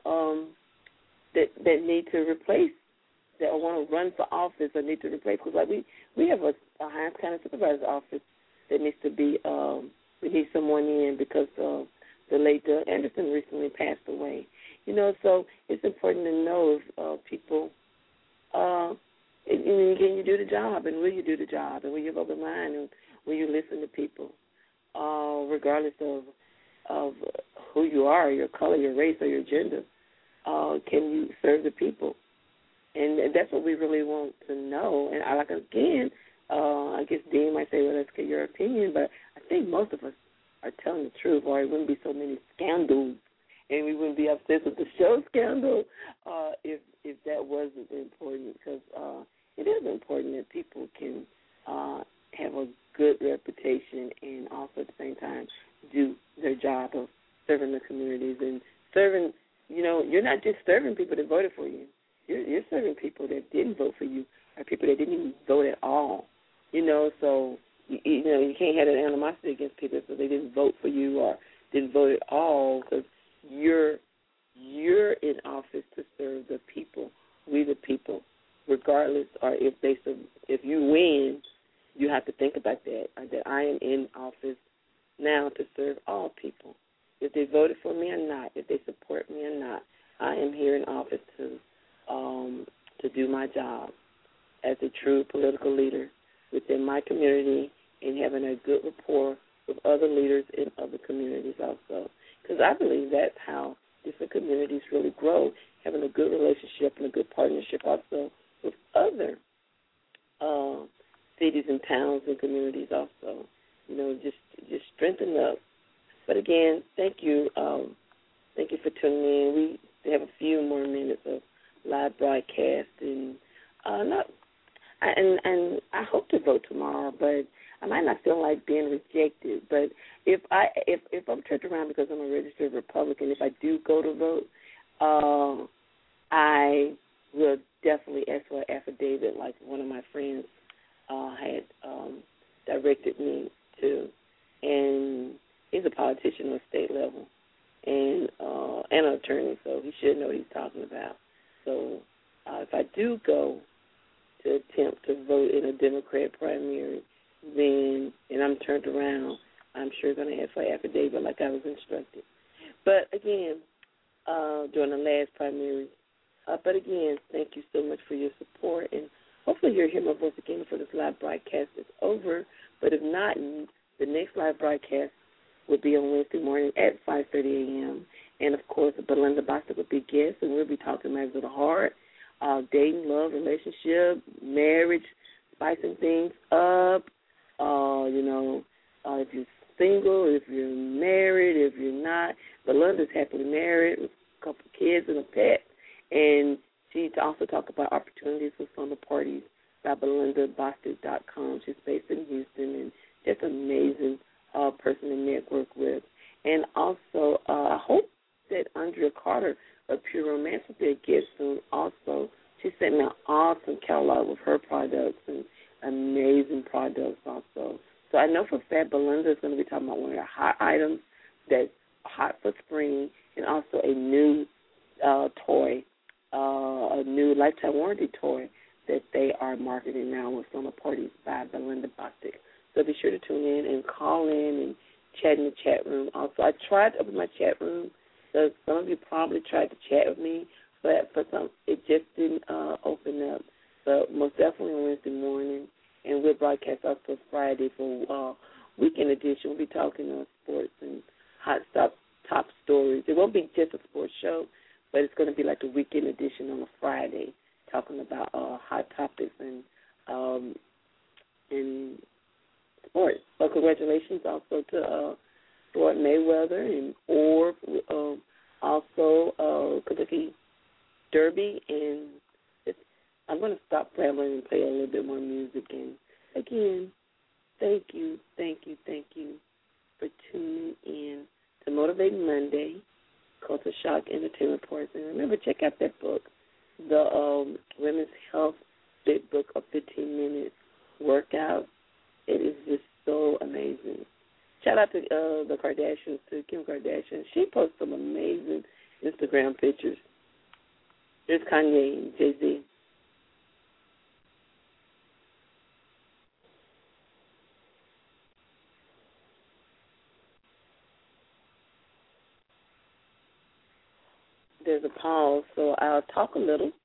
that need to replace, that want to run for office or need to replace, because like we have a Hinds County Supervisor's office that needs to be we need someone in because the late Doug Anderson recently passed away. So it's important to know if people can you do the job, and will you do the job, and will you have open mind, and will you listen to people, regardless of who you are, your color, your race, or your gender. Can you serve the people? And that's what we really want to know. And I guess Dean might say, well, let's get your opinion, but I think most of us are telling the truth, or it wouldn't be so many scandals, and we wouldn't be upset with the show Scandal if that wasn't important, because it is important that people can have a good reputation and also at the same time do their job of serving the communities and serving. You're not just serving people that voted for you. You're serving people that didn't vote for you, or people that didn't even vote at all. So you can't have that animosity against people so they didn't vote for you or didn't vote at all, because you're in office to serve the people, we the people, regardless, or if you win, you have to think about that I am in office now to serve all people. If they voted for me or not, if they support me or not, I am here in office to do my job as a true political leader within my community and having a good rapport with other leaders in other communities also. Because I believe that's how different communities really grow, having a good relationship and a good partnership also with other cities and towns and communities also. Just strengthen up. But again, thank you. Thank you for tuning in. We have a few more minutes of live broadcast, and I hope to vote tomorrow, but I might not feel like being rejected. But if I'm turned around because I'm a registered Republican, if I do go to vote, I will definitely ask for an affidavit, like one of my friends had directed me to, and he's a politician on the state level and an attorney, so he should know what he's talking about. So if I do go to attempt to vote in a Democrat primary, then, and I'm turned around, I'm sure going to ask for an affidavit like I was instructed. But again, during the last primary. But again, thank you so much for your support, and hopefully you'll hear my voice again before this live broadcast is over. But if not, the next live broadcast will be on Wednesday morning at 5:30 a.m. And, of course, Belinda Bostic will be guest, and we'll be talking matters of the heart, dating, love, relationship, marriage, spicing things up, if you're single, if you're married, if you're not. Belinda's happily married with a couple of kids and a pet. And she also talked about opportunities for summer parties by BelindaBostic.com. She's based in Houston, and just an amazing person to network with. And also, I hope that Andrea Carter of Pure Romance will be a guest soon also. She sent me an awesome catalog with her products and amazing products also. So I know for a fact Belinda is going to be talking about one of the hot items that's hot for spring, and also a new toy, a new lifetime warranty toy that they are marketing now with Summer Parties by Belinda Bostic. So be sure to tune in and call in and chat in the chat room. Also, I tried to open my chat room, so some of you probably tried to chat with me, but for some, it just didn't open up. But most definitely on Wednesday morning, and we'll broadcast also Friday for weekend edition. We'll be talking sports and hot top stories. It won't be just a sports show, but it's going to be like a weekend edition on a Friday, talking about hot topics and sports. So congratulations also to Floyd Mayweather and Orb, also Kentucky Derby, and I'm going to stop rambling and play a little bit more music. And again, thank you for tuning in to Motivate Monday, Culture Shock Entertainment Reports. And remember, check out that book, the Women's Health Big Book of 15-Minute Workout. It is just so amazing. Shout out to the Kardashians, to Kim Kardashian. She posts some amazing Instagram pictures. There's Kanye and Jay-Z. There's a pause, so I'll talk a little